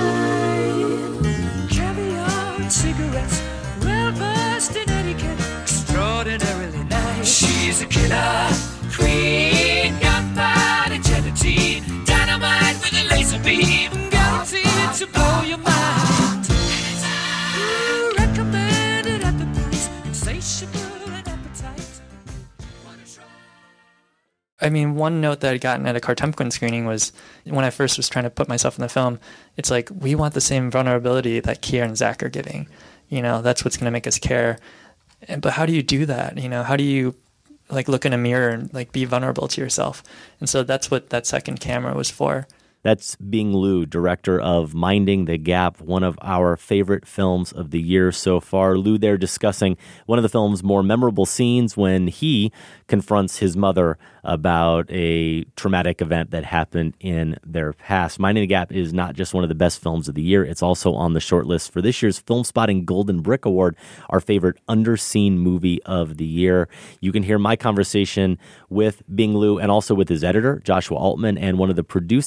decline. Caviar and cigarettes, well versed in etiquette, extraordinarily nice. She's a killer queen, gunpowder gelatine, dynamite with a laser beam, guaranteed to blow your mind. Ooh, recommended at the price, insatiable and appetite. I mean, one note that I'd gotten at a Cartemquin screening was when I first was trying to put myself in the film, it's like, we want the same vulnerability that Keir and Zach are giving. You know, that's what's going to make us care. And, but how do you do that? You know, how do you like look in a mirror and like be vulnerable to yourself? And so that's what that second camera was for. That's Bing Liu, director of Minding the Gap, one of our favorite films of the year so far. Liu there discussing one of the film's more memorable scenes when he confronts his mother about a traumatic event that happened in their past. Minding the Gap is not just one of the best films of the year, it's also on the short list for this year's Film Spotting Golden Brick Award, our favorite underseen movie of the year. You can hear my conversation with Bing Liu and also with his editor, Joshua Altman, and one of the producers of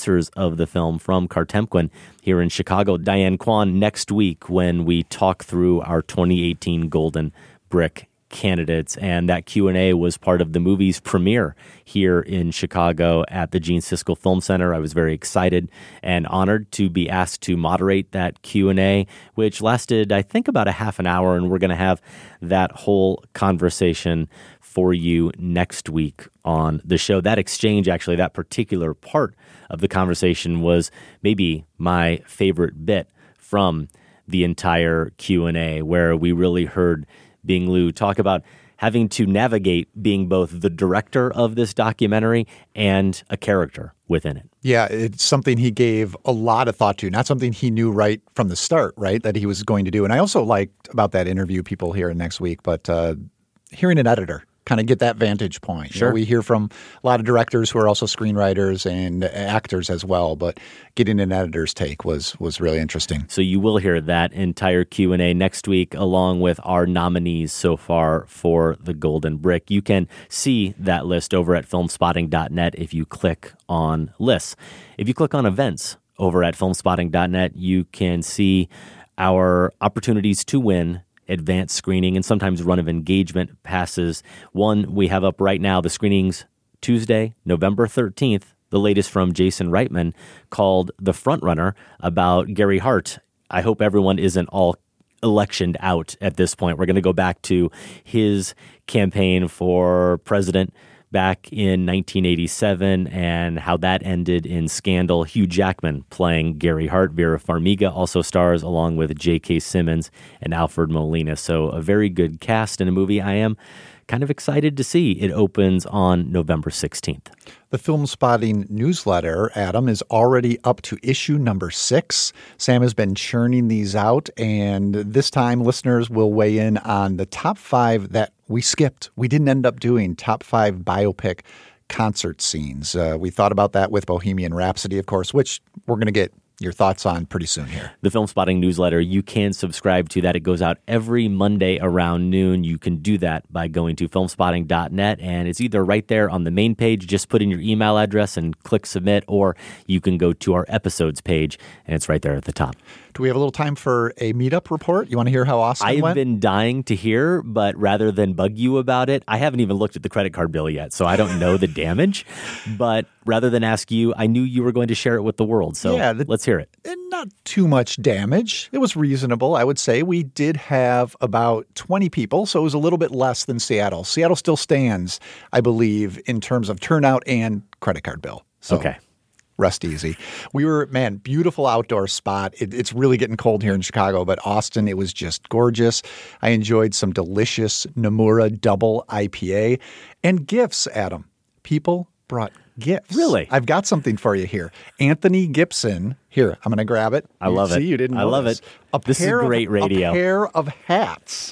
of the film from Kartemquin here in Chicago. Diane Kwan, next week when we talk through our twenty eighteen Golden Brick candidates, and that Q and A was part of the movie's premiere here in Chicago at the Gene Siskel Film Center. I was very excited and honored to be asked to moderate that Q and A, which lasted, I think, about a half an hour, and we're going to have that whole conversation for you next week on the show. That exchange, actually, that particular part of the conversation was maybe my favorite bit from the entire Q and A, where we really heard Bing Liu talk about having to navigate being both the director of this documentary and a character within it. Yeah, it's something he gave a lot of thought to, not something he knew right from the start, right, that he was going to do. And I also liked about that interview, people hear next week, but uh, hearing an editor kind of get that vantage point. Sure. You know, we hear from a lot of directors who are also screenwriters and actors as well, but getting an editor's take was was really interesting. So you will hear that entire Q and A next week, along with our nominees so far for the Golden Brick. You can see that list over at filmspotting dot net if you click on lists. If you click on events over at filmspotting dot net, you can see our opportunities to win advanced screening and sometimes run of engagement passes. One we have up right now, the screenings Tuesday, November thirteenth, the latest from Jason Reitman, called The Frontrunner, about Gary Hart. I hope everyone isn't all electioned out at this point. We're going to go back to his campaign for president back in nineteen eighty-seven and how that ended in scandal. Hugh Jackman playing Gary Hart. Vera Farmiga also stars along with J K. Simmons and Alfred Molina. So a very good cast in a movie I am kind of excited to see. It opens on November sixteenth. The Film Spotting newsletter, Adam, is already up to issue number six. Sam has been churning these out, and this time listeners will weigh in on the top five that we skipped. We didn't end up doing top five biopic concert scenes. Uh, we thought about that with Bohemian Rhapsody, of course, which we're going to get your thoughts on pretty soon here. The Film Spotting newsletter, you can subscribe to that. It goes out every Monday around noon. You can do that by going to filmspotting dot net, and it's either right there on the main page, just put in your email address and click submit, or you can go to our episodes page, and it's right there at the top. Do we have a little time for a meetup report? You want to hear how Austin I've went? been dying to hear, but rather than bug you about it, I haven't even looked at the credit card bill yet, so I don't know the damage. But rather than ask you, I knew you were going to share it with the world, so yeah, the, let's hear it. And not too much damage. It was reasonable, I would say. We did have about twenty people, so it was a little bit less than Seattle. Seattle still stands, I believe, in terms of turnout and credit card bill. So. Okay. Rest easy. We were, man, beautiful outdoor spot. It, it's really getting cold here in Chicago, but Austin, it was just gorgeous. I enjoyed some delicious Nomura double I P A and gifts, Adam. People brought gifts. Really? I've got something for you here. Anthony Gibson. Here, I'm going to grab it. I love See, it. you didn't I know love this. it. A this is great of, radio. A pair of hats.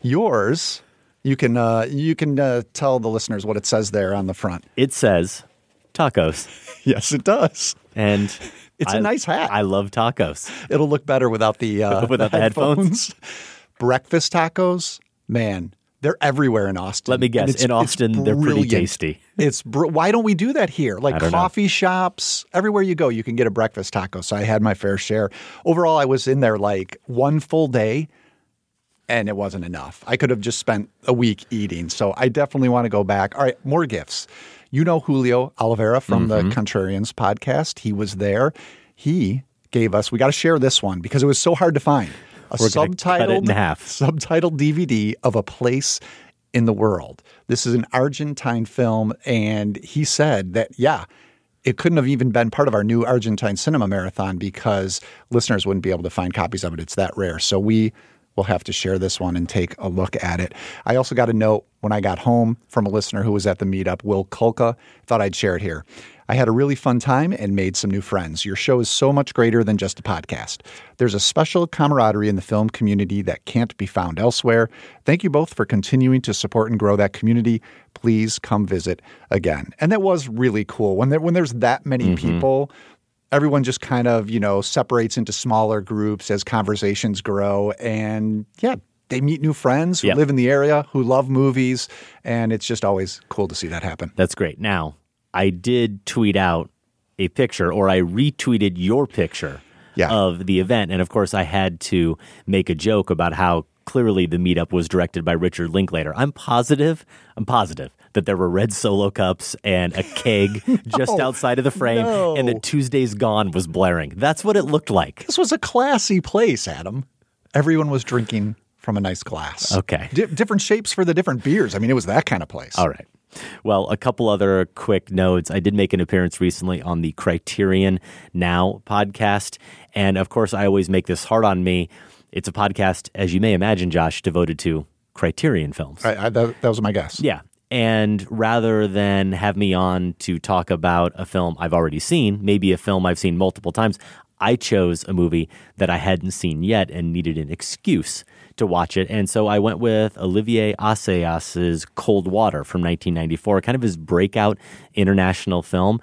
Yours, you can, uh, you can uh, tell the listeners what it says there on the front. It says tacos. Yes, it does. And it's I, a nice hat. I love tacos. It'll look better without the, uh, without the, the headphones. headphones. Breakfast tacos, man, they're everywhere in Austin. Let me guess. In Austin, they're pretty tasty. It's br- why don't we do that here? Like coffee know. shops, everywhere you go, you can get a breakfast taco. So I had my fair share. Overall, I was in there like one full day, and it wasn't enough. I could have just spent a week eating. So I definitely want to go back. All right, more gifts. You know Julio Oliveira from mm-hmm. the Contrarians podcast. He was there. He gave us, we got to share this one because it was so hard to find, a We're subtitled, cut it in half. subtitled D V D of A Place in the World. This is an Argentine film, and he said that, yeah, it couldn't have even been part of our new Argentine Cinema Marathon because listeners wouldn't be able to find copies of it. It's that rare. So we will have to share this one and take a look at it. I also got a note when I got home from a listener who was at the meetup, Will Kulka. Thought I'd share it here. I had a really fun time and made some new friends. Your show is so much greater than just a podcast. There's a special camaraderie in the film community that can't be found elsewhere. Thank you both for continuing to support and grow that community. Please come visit again. And that was really cool. When there, when there's that many mm-hmm. people, everyone just kind of, you know, separates into smaller groups as conversations grow. And yeah, they meet new friends who yep. live in the area, who love movies. And it's just always cool to see that happen. That's great. Now, I did tweet out a picture, or I retweeted your picture yeah. of the event. And of course, I had to make a joke about how clearly the meetup was directed by Richard Linklater. I'm positive, I'm positive that there were red Solo cups and a keg just no, outside of the frame, no. and that Tuesday's Gone was blaring. That's what it looked like. This was a classy place, Adam. Everyone was drinking from a nice glass. Okay. D- different shapes for the different beers. I mean, it was that kind of place. All right. Well, a couple other quick notes. I did make an appearance recently on the Criterion Now podcast. And of course, I always make this hard on me. It's a podcast, as you may imagine, Josh, devoted to Criterion films. I, I, that, that was my guess. Yeah. And rather than have me on to talk about a film I've already seen, maybe a film I've seen multiple times, I chose a movie that I hadn't seen yet and needed an excuse to watch it. And so I went with Olivier Assayas's Cold Water from nineteen ninety-four, kind of his breakout international film.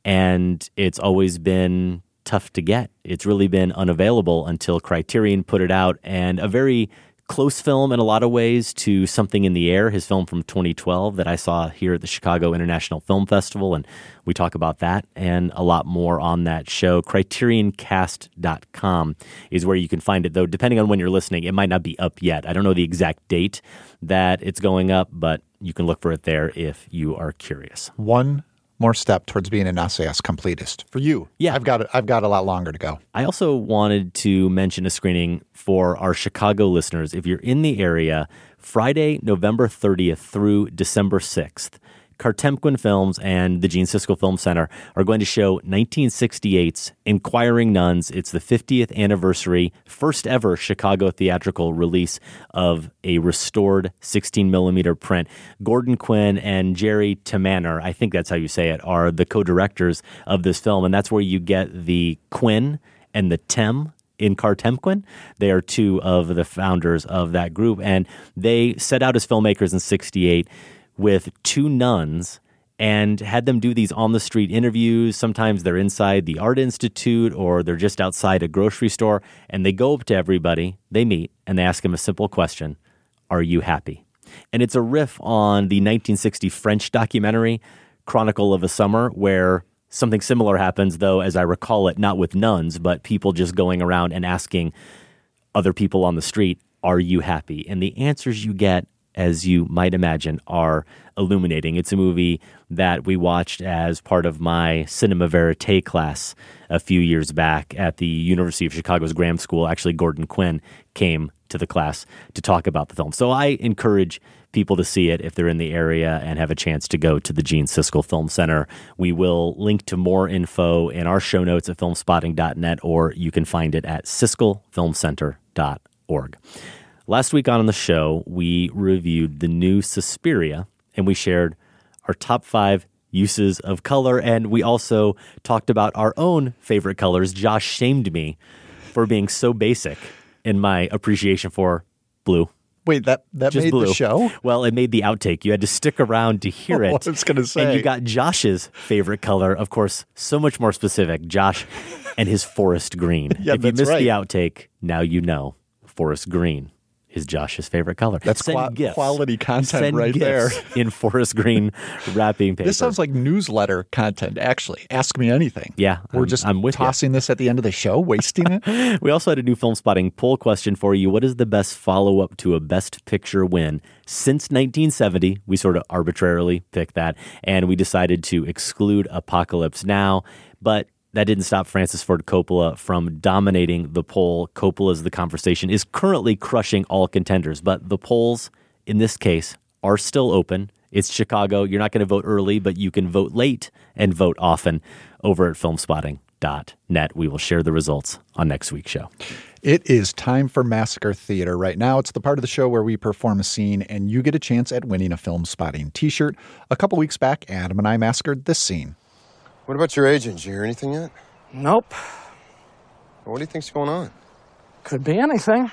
And it's always been tough to get. It's really been unavailable until Criterion put it out, and a very close film in a lot of ways to Something in the Air, his film from twenty twelve that I saw here at the Chicago International Film Festival, and we talk about that and a lot more on that show. Criterion Cast dot com is where you can find it, though depending on when you're listening, it might not be up yet. I don't know the exact date that it's going up, but you can look for it there if you are curious. One more step towards being an Assayas completist. For you, yeah. I've got I've got a lot longer to go. I also wanted to mention a screening for our Chicago listeners. If you're in the area, Friday, November thirtieth through December sixth, Cartemquin Films and the Gene Siskel Film Center are going to show nineteen sixty-eight's Inquiring Nuns. It's the fiftieth anniversary, first ever Chicago theatrical release of a restored sixteen millimeter print. Gordon Quinn and Jerry Tamaner, I think that's how you say it, are the co-directors of this film, and that's where you get the Quinn and the Tem in Cartemquin. They are two of the founders of that group, and they set out as filmmakers in sixty-eight with two nuns and had them do these on-the-street interviews. Sometimes they're inside the Art Institute or they're just outside a grocery store, and they go up to everybody, they meet, and they ask them a simple question: are you happy? And it's a riff on the nineteen sixty French documentary Chronicle of a Summer, where something similar happens, though, as I recall it, not with nuns, but people just going around and asking other people on the street, are you happy? And the answers you get, as you might imagine, are illuminating. It's a movie that we watched as part of my Cinema Verite class a few years back at the University of Chicago's Graham School. Actually, Gordon Quinn came to the class to talk about the film. So I encourage people to see it if they're in the area and have a chance to go to the Gene Siskel Film Center. We will link to more info in our show notes at filmspotting dot net, or you can find it at siskel film center dot org. Last week on the show, we reviewed the new Suspiria, and we shared our top five uses of color, and we also talked about our own favorite colors. Josh shamed me for being so basic in my appreciation for blue. Wait, that, that Just made blue. the show? Well, it made the outtake. You had to stick around to hear it. I was going to say. And you got Josh's favorite color, of course, so much more specific. Josh and his forest green. Yeah, if you that's missed right. the outtake, now you know forest green is Josh's favorite color. That's Send qua- gifts. quality content Send right there. gifts in forest green wrapping paper. This sounds like newsletter content, actually. Ask me anything. Yeah, We're I'm- just I'm with you. tossing this at the end of the show, wasting it. We also had a new Film Spotting poll question for you. What is the best follow-up to a Best Picture win since nineteen seventy? We sort of arbitrarily picked that, and we decided to exclude Apocalypse Now, but that didn't stop Francis Ford Coppola from dominating the poll. Coppola's The Conversation is currently crushing all contenders, but the polls, in this case, are still open. It's Chicago. You're not going to vote early, but you can vote late and vote often over at filmspotting dot net. We will share the results on next week's show. It is time for Massacre Theater right now. It's the part of the show where we perform a scene and you get a chance at winning a Film Spotting t-shirt. A couple weeks back, Adam and I massacred this scene. What about your agent? Did you hear anything yet? Nope. What do you think's going on? Could be anything.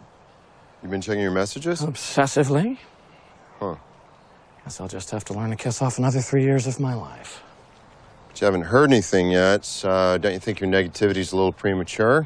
You been checking your messages? Obsessively. Huh. Guess I'll just have to learn to kiss off another three years of my life. But you haven't heard anything yet. Uh, don't you think your negativity's a little premature?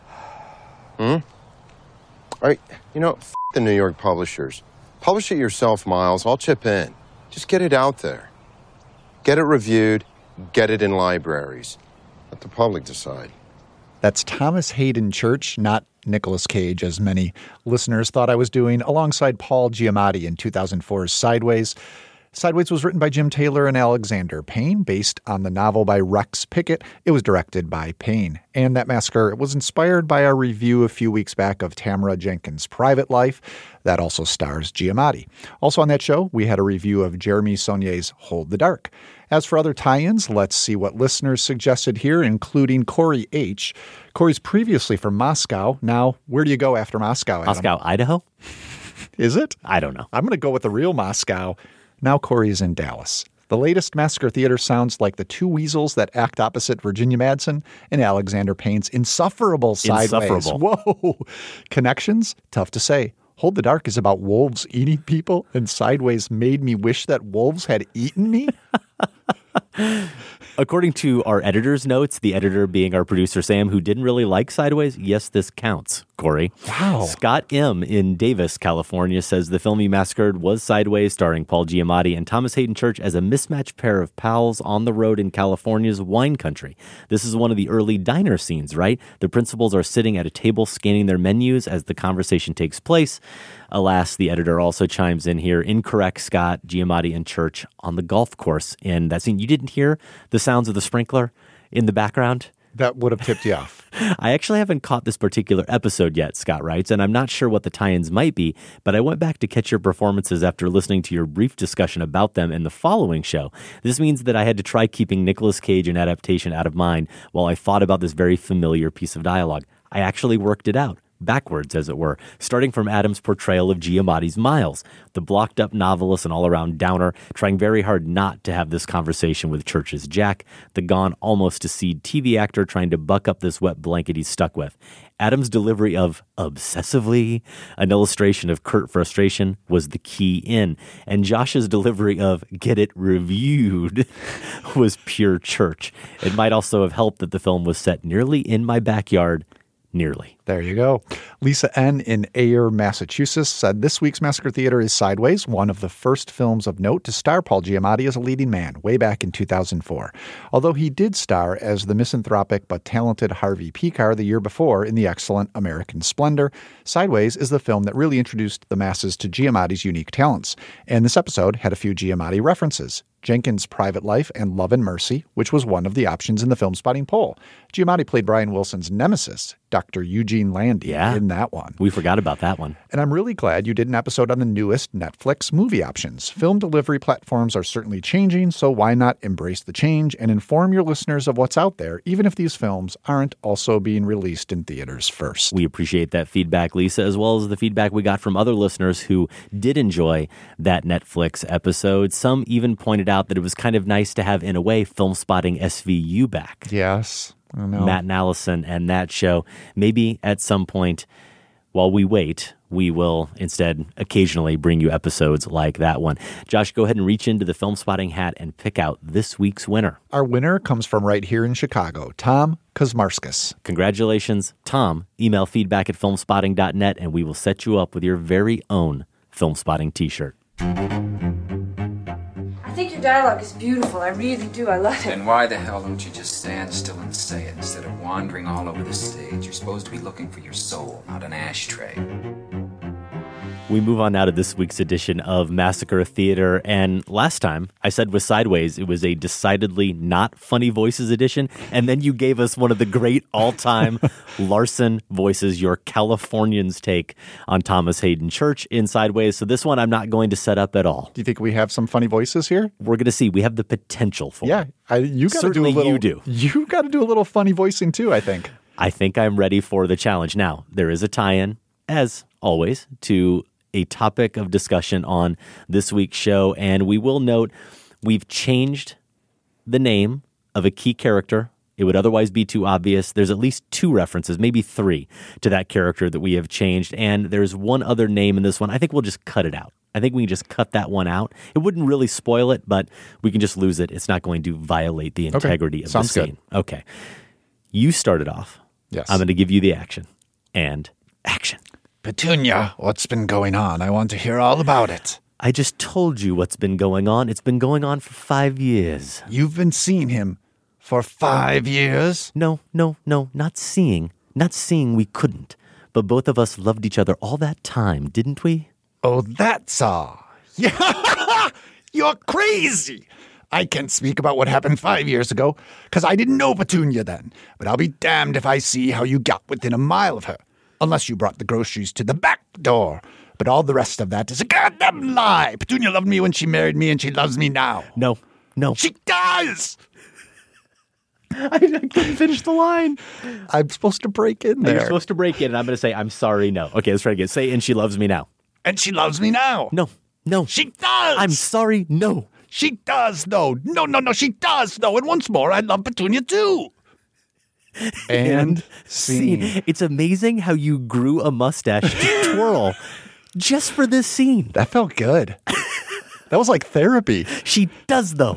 Hmm? All right, you know, f*** the New York publishers. Publish it yourself, Miles. I'll chip in. Just get it out there. Get it reviewed. Get it in libraries. Let the public decide. That's Thomas Hayden Church, not Nicolas Cage, as many listeners thought I was doing, alongside Paul Giamatti in two thousand four's Sideways. Sideways was written by Jim Taylor and Alexander Payne, based on the novel by Rex Pickett. It was directed by Payne. And That Massacre was inspired by our review a few weeks back of Tamara Jenkins' Private Life. That also stars Giamatti. Also on that show, we had a review of Jeremy Saulnier's Hold the Dark. As for other tie-ins, let's see what listeners suggested here, including Corey H. Corey's previously from Moscow. Now, where do you go after Moscow, Adam? Moscow, Idaho? Is it? I don't know. I'm going to go with the real Moscow. Now Corey is in Dallas. The latest Massacre Theater sounds like the two weasels that act opposite Virginia Madsen and Alexander Payne's insufferable Sideways. Insufferable. Whoa. Connections? Tough to say. Hold the Dark is about wolves eating people, and Sideways made me wish that wolves had eaten me? According to our editor's notes, the editor being our producer, Sam, who didn't really like Sideways, yes, this counts, Corey. Wow. Scott M. in Davis, California, says the film he massacred was Sideways, starring Paul Giamatti and Thomas Hayden Church as a mismatched pair of pals on the road in California's wine country. This is one of the early diner scenes, right? The principals are sitting at a table scanning their menus as the conversation takes place. Alas, the editor also chimes in here. Incorrect, Scott, Giamatti, and Church on the golf course in that scene. You didn't hear the sounds of the sprinkler in the background? That would have tipped you off. I actually haven't caught this particular episode yet, Scott writes, and I'm not sure what the tie-ins might be, but I went back to catch your performances after listening to your brief discussion about them in the following show. This means that I had to try keeping Nicolas Cage and adaptation out of mind while I thought about this very familiar piece of dialogue. I actually worked it out. Backwards, as it were, starting from Adam's portrayal of Giamatti's Miles, the blocked-up novelist and all-around downer, trying very hard not to have this conversation with Church's Jack, the gone almost-to-seed T V actor trying to buck up this wet blanket he's stuck with. Adam's delivery of obsessively, an illustration of curt frustration, was the key in, and Josh's delivery of get it reviewed was pure Church. It might also have helped that the film was set nearly in my backyard. Nearly. There you go. Lisa N. in Ayer, Massachusetts said this week's Massacre Theater is Sideways, one of the first films of note to star Paul Giamatti as a leading man, way back in two thousand four. Although he did star as the misanthropic but talented Harvey Pekar the year before in the excellent American Splendor, Sideways is the film that really introduced the masses to Giamatti's unique talents. And this episode had a few Giamatti references. Jenkins' Private Life and Love and Mercy, which was one of the options in the Film Spotting poll. Giamatti played Brian Wilson's nemesis, Doctor Eugene Landy, yeah, in that one. We forgot about that one. And I'm really glad you did an episode on the newest Netflix movie options. Film delivery platforms are certainly changing, so why not embrace the change and inform your listeners of what's out there, even if these films aren't also being released in theaters first. We appreciate that feedback, Lisa, as well as the feedback we got from other listeners who did enjoy that Netflix episode. Some even pointed out that it was kind of nice to have, in a way, Film Spotting S V U back. Yes. I know. Matt and Allison and that show. Maybe at some point, while we wait, we will instead occasionally bring you episodes like that one. Josh, go ahead and reach into the Film Spotting hat and pick out this week's winner. Our winner comes from right here in Chicago, Tom Kosmarskas. Congratulations, Tom. Email feedback at filmspotting dot net and we will set you up with your very own Film Spotting t-shirt. I think your dialogue is beautiful. I really do. I love it. Then why the hell don't you just stand still and say it instead of wandering all over the stage? You're supposed to be looking for your soul, not an ashtray. We move on now to this week's edition of Massacre Theater. And last time, I said with Sideways, it was a decidedly not funny voices edition. And then you gave us one of the great all-time Larson voices, your Californians take on Thomas Hayden Church in Sideways. So this one I'm not going to set up at all. Do you think we have some funny voices here? We're going to see. We have the potential for yeah, it. Yeah, you got to do a little. you do. You got to do a little funny voicing too, I think. I think I'm ready for the challenge. Now, there is a tie-in, as always, to a topic of discussion on this week's show, and we will note we've changed the name of a key character. It would otherwise be too obvious. There's at least two references, maybe three, to that character that we have changed, and there's one other name in this one. I think we'll just cut it out. I think we can just cut that one out. It wouldn't really spoil it, but we can just lose it. It's not going to violate the integrity okay. of Sounds the scene. Good. Okay. You started off. Yes. I'm going to give you the action. And action. Petunia, what's been going on? I want to hear all about it. I just told you what's been going on. It's been going on for five years. You've been seeing him For five years? No, no, no, not seeing. Not seeing we couldn't. But both of us loved each other all that time, didn't we? Oh, that's all. Yeah, you're crazy. I can't speak about what happened five years ago, because I didn't know Petunia then. But I'll be damned if I see how you got within a mile of her. Unless you brought the groceries to the back door. But all the rest of that is a goddamn lie. Petunia loved me when she married me, and she loves me now. No, no. She does! I couldn't finish the line. I'm supposed to break in there. You're supposed to break in, and I'm going to say, I'm sorry, no. Okay, let's try again. Say, and she loves me now. And she loves me now. No, no. She does! I'm sorry, no. She does, though. No, no, no, she does, though. And once more, I love Petunia, too. And, and scene. scene. It's amazing how you grew a mustache to twirl just for this scene. That felt good. That was like therapy. She does, though.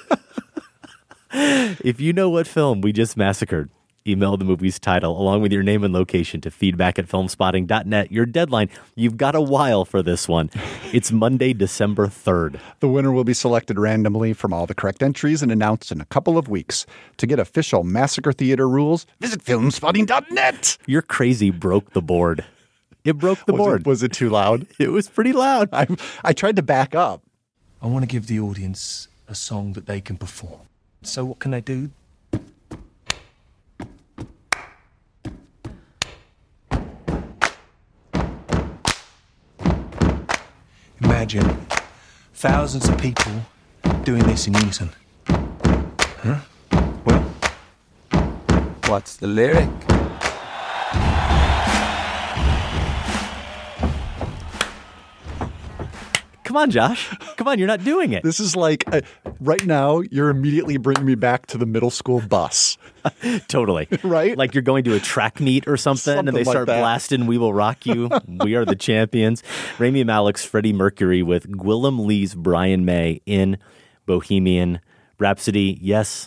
If you know what film we just massacred, email the movie's title along with your name and location to feedback at filmspotting dot net. Your deadline, you've got a while for this one. It's Monday, December third. The winner will be selected randomly from all the correct entries and announced in a couple of weeks. To get official Massacre Theater rules, visit filmspotting dot net. Your crazy broke the board. It broke the was board. It, was it too loud? It was pretty loud. I, I tried to back up. I want to give the audience a song that they can perform. So what can they do? Imagine thousands of people doing this in unison. Huh? Well, what's the lyric? Come on, Josh. Come on, you're not doing it. This is like, uh, right now, you're immediately bringing me back to the middle school bus. Totally. Right? Like you're going to a track meet or something, something and they start like blasting We Will Rock You. We Are the Champions. Rami Malek's Freddie Mercury with Gwilym Lee's Brian May in Bohemian Rhapsody. Yes,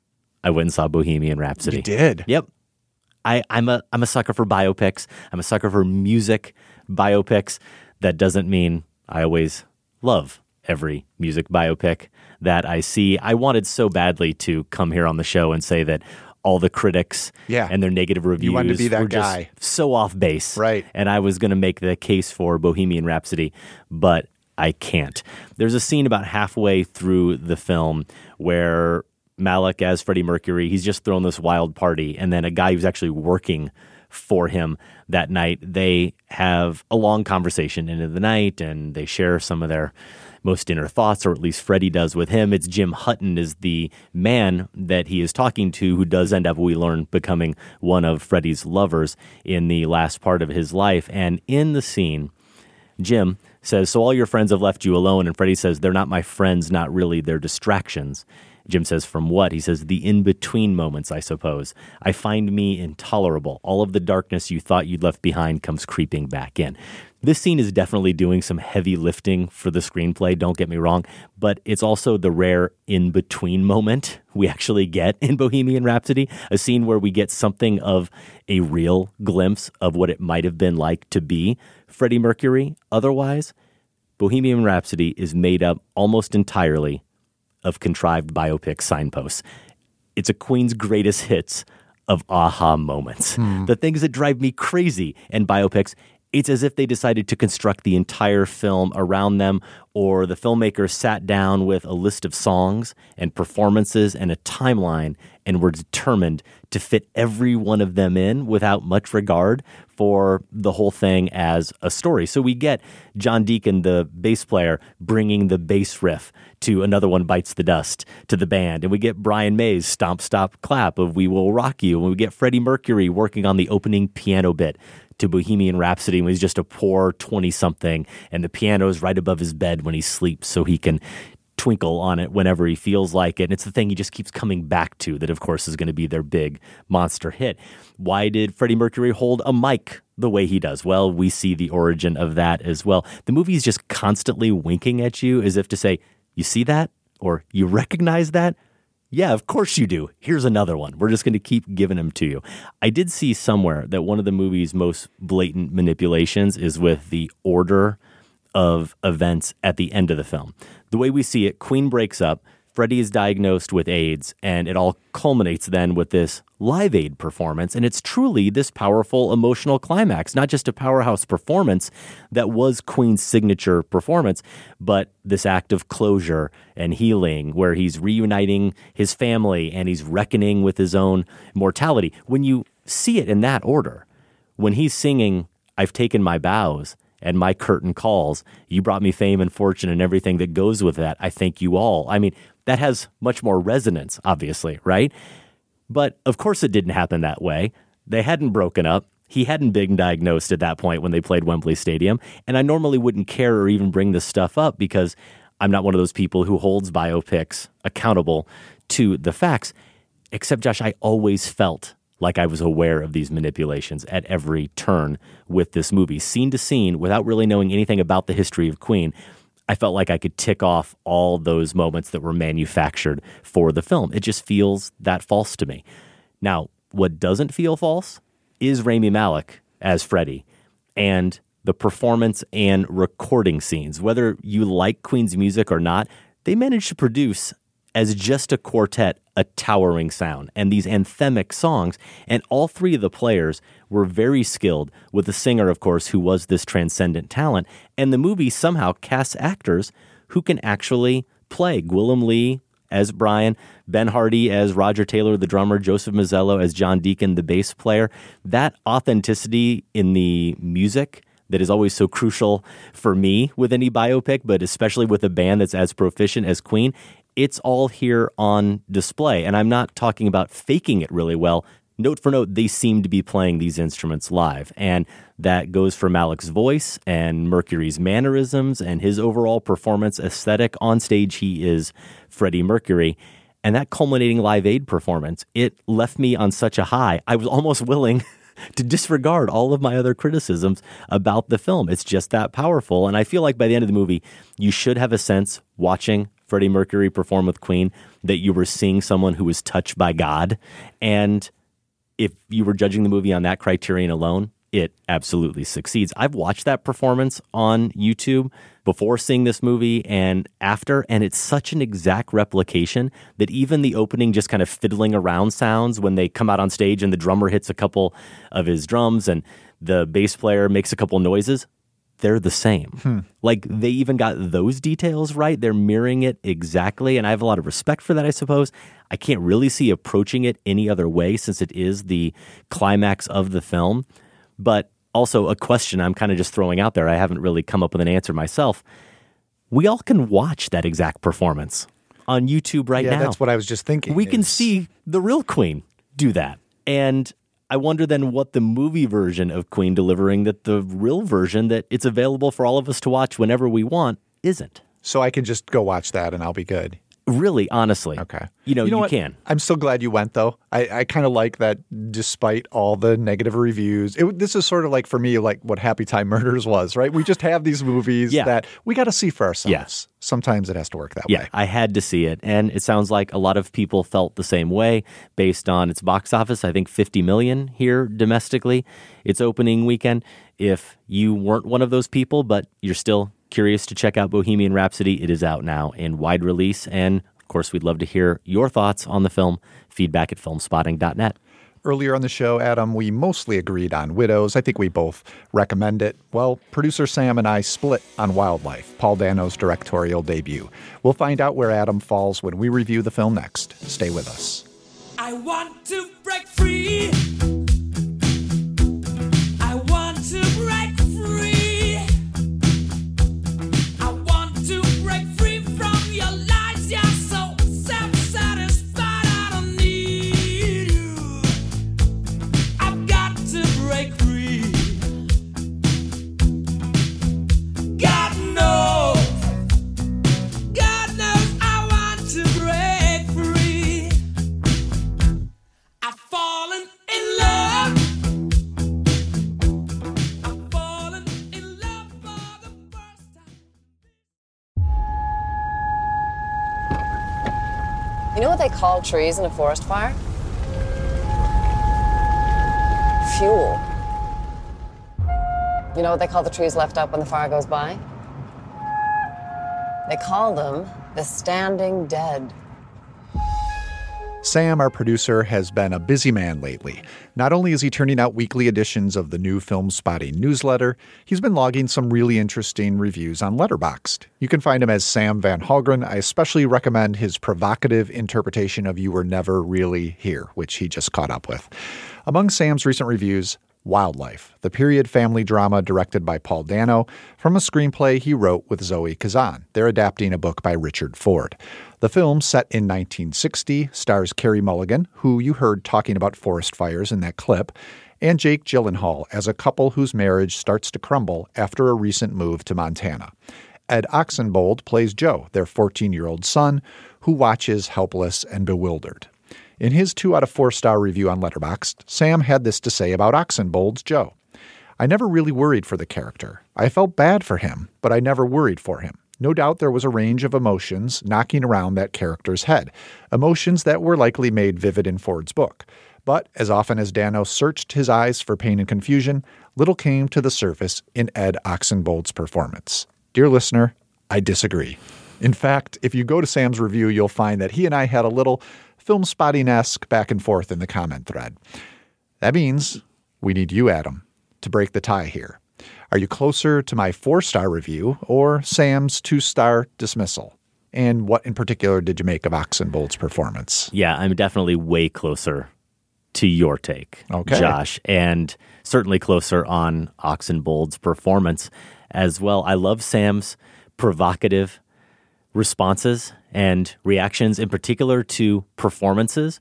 I went and saw Bohemian Rhapsody. You did? Yep. I, I'm a I'm a sucker for biopics. I'm a sucker for music biopics. That doesn't mean I always love every music biopic that I see. I wanted so badly to come here on the show and say that all the critics yeah. and their negative reviews you wanted to be that were guy. just so off base. Right. And I was going to make the case for Bohemian Rhapsody, but I can't. There's a scene about halfway through the film where Malek as Freddie Mercury, he's just thrown this wild party, and then a guy who's actually working for him that night, they have a long conversation into the night, and they share some of their most inner thoughts, or at least Freddie does with him. It's Jim Hutton is the man that he is talking to, who does end up, we learn, becoming one of Freddie's lovers in the last part of his life. And in the scene, Jim says, so all your friends have left you alone, and Freddie says, they're not my friends, not really, they're distractions. Jim says, from what? He says, the in-between moments, I suppose. I find me intolerable. All of the darkness you thought you'd left behind comes creeping back in. This scene is definitely doing some heavy lifting for the screenplay, don't get me wrong, but it's also the rare in-between moment we actually get in Bohemian Rhapsody, a scene where we get something of a real glimpse of what it might have been like to be Freddie Mercury. Otherwise, Bohemian Rhapsody is made up almost entirely of contrived biopic signposts. It's a Queen's greatest hits of aha moments. Hmm. The things that drive me crazy in biopics, it's as if they decided to construct the entire film around them, or the filmmakers sat down with a list of songs and performances and a timeline and were determined to fit every one of them in without much regard for the whole thing as a story. So we get John Deacon, the bass player, bringing the bass riff to Another One Bites the Dust to the band. And we get Brian May's Stomp, Stop, Clap of We Will Rock You. And we get Freddie Mercury working on the opening piano bit to Bohemian Rhapsody when he's just a poor twenty-something, and the piano is right above his bed when he sleeps so he can twinkle on it whenever he feels like it. And it's the thing he just keeps coming back to that, of course, is going to be their big monster hit. Why did Freddie Mercury hold a mic the way he does? Well, we see the origin of that as well. The movie is just constantly winking at you as if to say, you see that? Or you recognize that? Yeah, of course you do. Here's another one. We're just going to keep giving them to you. I did see somewhere that one of the movie's most blatant manipulations is with the order of events at the end of the film. The way we see it, Queen breaks up. Freddie is diagnosed with AIDS, and it all culminates then with this Live Aid performance. And it's truly this powerful emotional climax, not just a powerhouse performance that was Queen's signature performance, but this act of closure and healing where he's reuniting his family and he's reckoning with his own mortality. When you see it in that order, when he's singing, I've taken my bows, and my curtain calls, you brought me fame and fortune and everything that goes with that. I thank you all. I mean, that has much more resonance, obviously, right? But of course it didn't happen that way. They hadn't broken up. He hadn't been diagnosed at that point when they played Wembley Stadium. And I normally wouldn't care or even bring this stuff up because I'm not one of those people who holds biopics accountable to the facts. Except, Josh, I always felt like I was aware of these manipulations at every turn with this movie. Scene to scene, without really knowing anything about the history of Queen, I felt like I could tick off all those moments that were manufactured for the film. It just feels that false to me. Now, what doesn't feel false is Rami Malek as Freddie and the performance and recording scenes. Whether you like Queen's music or not, they managed to produce as just a quartet, a towering sound, and these anthemic songs. And all three of the players were very skilled, with the singer, of course, who was this transcendent talent. And the movie somehow casts actors who can actually play. Gwilym Lee as Brian, Ben Hardy as Roger Taylor, the drummer, Joseph Mazzello as John Deacon, the bass player. That authenticity in the music that is always so crucial for me with any biopic, but especially with a band that's as proficient as Queen, it's all here on display. And I'm not talking about faking it really well. Note for note, they seem to be playing these instruments live. And that goes for Malek's voice and Mercury's mannerisms and his overall performance aesthetic. On stage, he is Freddie Mercury. And that culminating Live Aid performance, it left me on such a high. I was almost willing to disregard all of my other criticisms about the film. It's just that powerful. And I feel like by the end of the movie, you should have a sense watching Freddie Mercury perform with Queen that you were seeing someone who was touched by God. And if you were judging the movie on that criterion alone, it absolutely succeeds. I've watched that performance on YouTube before seeing this movie and after, and it's such an exact replication that even the opening just kind of fiddling around sounds when they come out on stage and the drummer hits a couple of his drums and the bass player makes a couple noises, they're the same. Hmm. Like, they even got those details right. They're mirroring it exactly, and I have a lot of respect for that, I suppose. I can't really see approaching it any other way since it is the climax of the film. But also a question I'm kind of just throwing out there. I haven't really come up with an answer myself. We all can watch that exact performance on YouTube right yeah, now. Yeah, that's what I was just thinking. We is... can see the real Queen do that. And I wonder then what the movie version of Queen delivering that the real version that it's available for all of us to watch whenever we want isn't. So I can just go watch that and I'll be good. Really, honestly. Okay. You know, you, know you what? can. I'm so glad you went, though. I, I kind of like that despite all the negative reviews. It, this is sort of like, for me, like what Happy Time Murders was, right? We just have these movies yeah. that we got to see for ourselves. Yes. Sometimes it has to work that yeah, way. I had to see it. And it sounds like a lot of people felt the same way based on its box office. I think fifty million here domestically, its opening weekend. If you weren't one of those people, but you're still curious to check out Bohemian Rhapsody, it is out now in wide release. And of course, we'd love to hear your thoughts on the film. Feedback at filmspotting dot net. Earlier on the show, Adam, we mostly agreed on Widows. I think we both recommend it. Well, producer Sam and I split on Wildlife, Paul Dano's directorial debut. We'll find out where Adam falls when we review the film next. Stay with us. I want to break free. I want to break free. I want to break free from your lies. You're so self-satisfied. I don't need you. I've got to break free. God knows. God knows I want to break free. I've fallen in love. I've fallen in love for the first time. You know what they call trees in a forest fire? Fuel. You know what they call the trees left up when the fire goes by? They call them the standing dead. Sam, our producer, has been a busy man lately. Not only is he turning out weekly editions of the new Film Spotting newsletter, he's been logging some really interesting reviews on Letterboxd. You can find him as Sam Van Hallgren. I especially recommend his provocative interpretation of You Were Never Really Here, which he just caught up with. Among Sam's recent reviews, Wildlife, the period family drama directed by Paul Dano from a screenplay he wrote with Zoe Kazan. They're adapting a book by Richard Ford. The film, set in nineteen sixty, stars Carey Mulligan, who you heard talking about forest fires in that clip, and Jake Gyllenhaal as a couple whose marriage starts to crumble after a recent move to Montana. Ed Oxenbould plays Joe, their fourteen-year-old son, who watches helpless and bewildered. In his two out of four star review on Letterboxd, Sam had this to say about Oxenbould's Joe. I never really worried for the character. I felt bad for him, but I never worried for him. No doubt there was a range of emotions knocking around that character's head, emotions that were likely made vivid in Ford's book. But as often as Dano searched his eyes for pain and confusion, little came to the surface in Ed Oxenbould's performance. Dear listener, I disagree. In fact, if you go to Sam's review, you'll find that he and I had a little Film Spotting-esque back and forth in the comment thread. That means we need you, Adam, to break the tie here. Are you closer to my four-star review or Sam's two-star dismissal? And what in particular did you make of Oxenbould's performance? Yeah, I'm definitely way closer to your take, okay, Josh, and certainly closer on Oxenbould's performance as well. I love Sam's provocative responses and reactions, in particular to performances.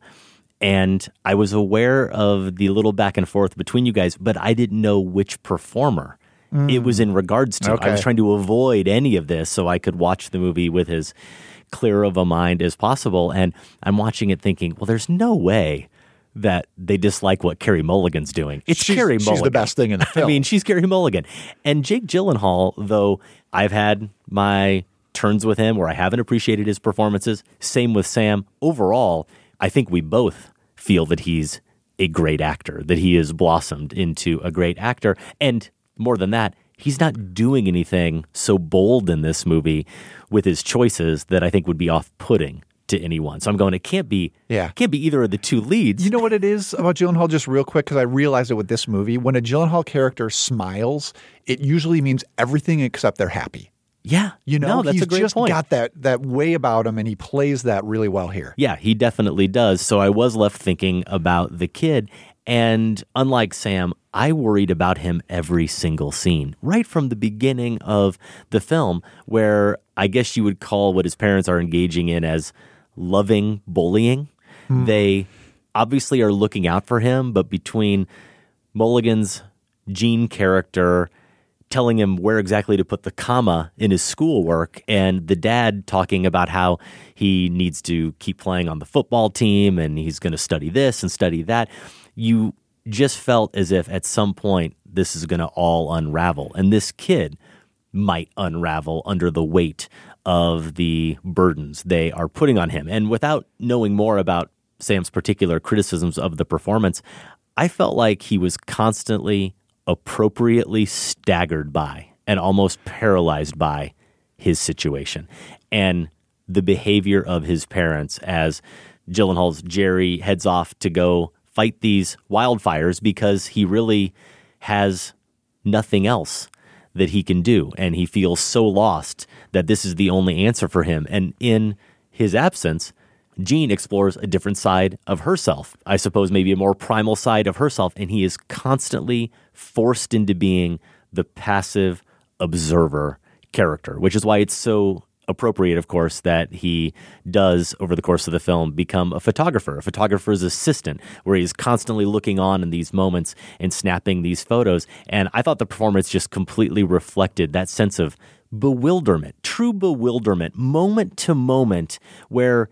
And I was aware of the little back and forth between you guys, but I didn't know which performer mm. it was in regards to. Okay. I was trying to avoid any of this so I could watch the movie with as clear of a mind as possible. And I'm watching it thinking, well, there's no way that they dislike what Carey Mulligan's doing. It's she's, Carey Mulligan. She's the best thing in the film. I mean, she's Carey Mulligan. And Jake Gyllenhaal, though I've had my turns with him where I haven't appreciated his performances, same with Sam. Overall, I think we both feel that he's a great actor, that he has blossomed into a great actor. And more than that, he's not doing anything so bold in this movie with his choices that I think would be off-putting to anyone. So I'm going, it can't be, yeah. can't be either of the two leads. You know what it is about Gyllenhaal, just real quick, because I realized it with this movie. When a Gyllenhaal character smiles, it usually means everything except they're happy. Yeah. You know, no, that's he's a great just point. got that, that way about him, and he plays that really well here. Yeah, he definitely does. So I was left thinking about the kid. And unlike Sam, I worried about him every single scene, right from the beginning of the film, where I guess you would call what his parents are engaging in as loving bullying. Hmm. They obviously are looking out for him, but between Mulligan's Gene character telling him where exactly to put the comma in his schoolwork, and the dad talking about how he needs to keep playing on the football team and he's going to study this and study that, you just felt as if at some point this is going to all unravel. And this kid might unravel under the weight of the burdens they are putting on him. And without knowing more about Sam's particular criticisms of the performance, I felt like he was constantly appropriately staggered by and almost paralyzed by his situation and the behavior of his parents as Gyllenhaal's Jerry heads off to go fight these wildfires because he really has nothing else that he can do. And he feels so lost that this is the only answer for him. And in his absence, Jean explores a different side of herself, I suppose maybe a more primal side of herself, and he is constantly forced into being the passive observer character, which is why it's so appropriate, of course, that he does, over the course of the film, become a photographer, a photographer's assistant, where he's constantly looking on in these moments and snapping these photos. And I thought the performance just completely reflected that sense of bewilderment, true bewilderment, moment to moment, where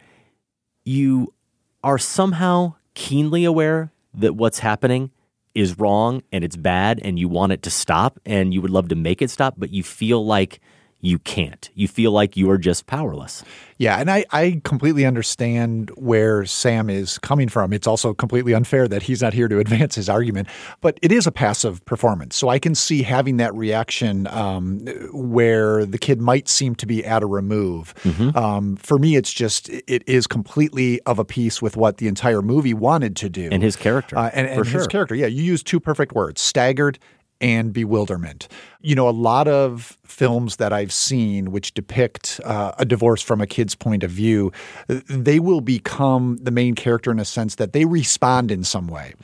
you are somehow keenly aware that what's happening is wrong and it's bad and you want it to stop and you would love to make it stop, but you feel like you can't. You feel like you are just powerless. Yeah, and I, I completely understand where Sam is coming from. It's also completely unfair that he's not here to advance his argument, but it is a passive performance. So I can see having that reaction um, where the kid might seem to be at a remove. Mm-hmm. Um, for me, it's just it is completely of a piece with what the entire movie wanted to do. And his character. Uh, and and for his sure. character, yeah. You use two perfect words, staggered and bewilderment. You know, a lot of films that I've seen which depict uh, a divorce from a kid's point of view, they will become the main character in a sense that they respond in some way.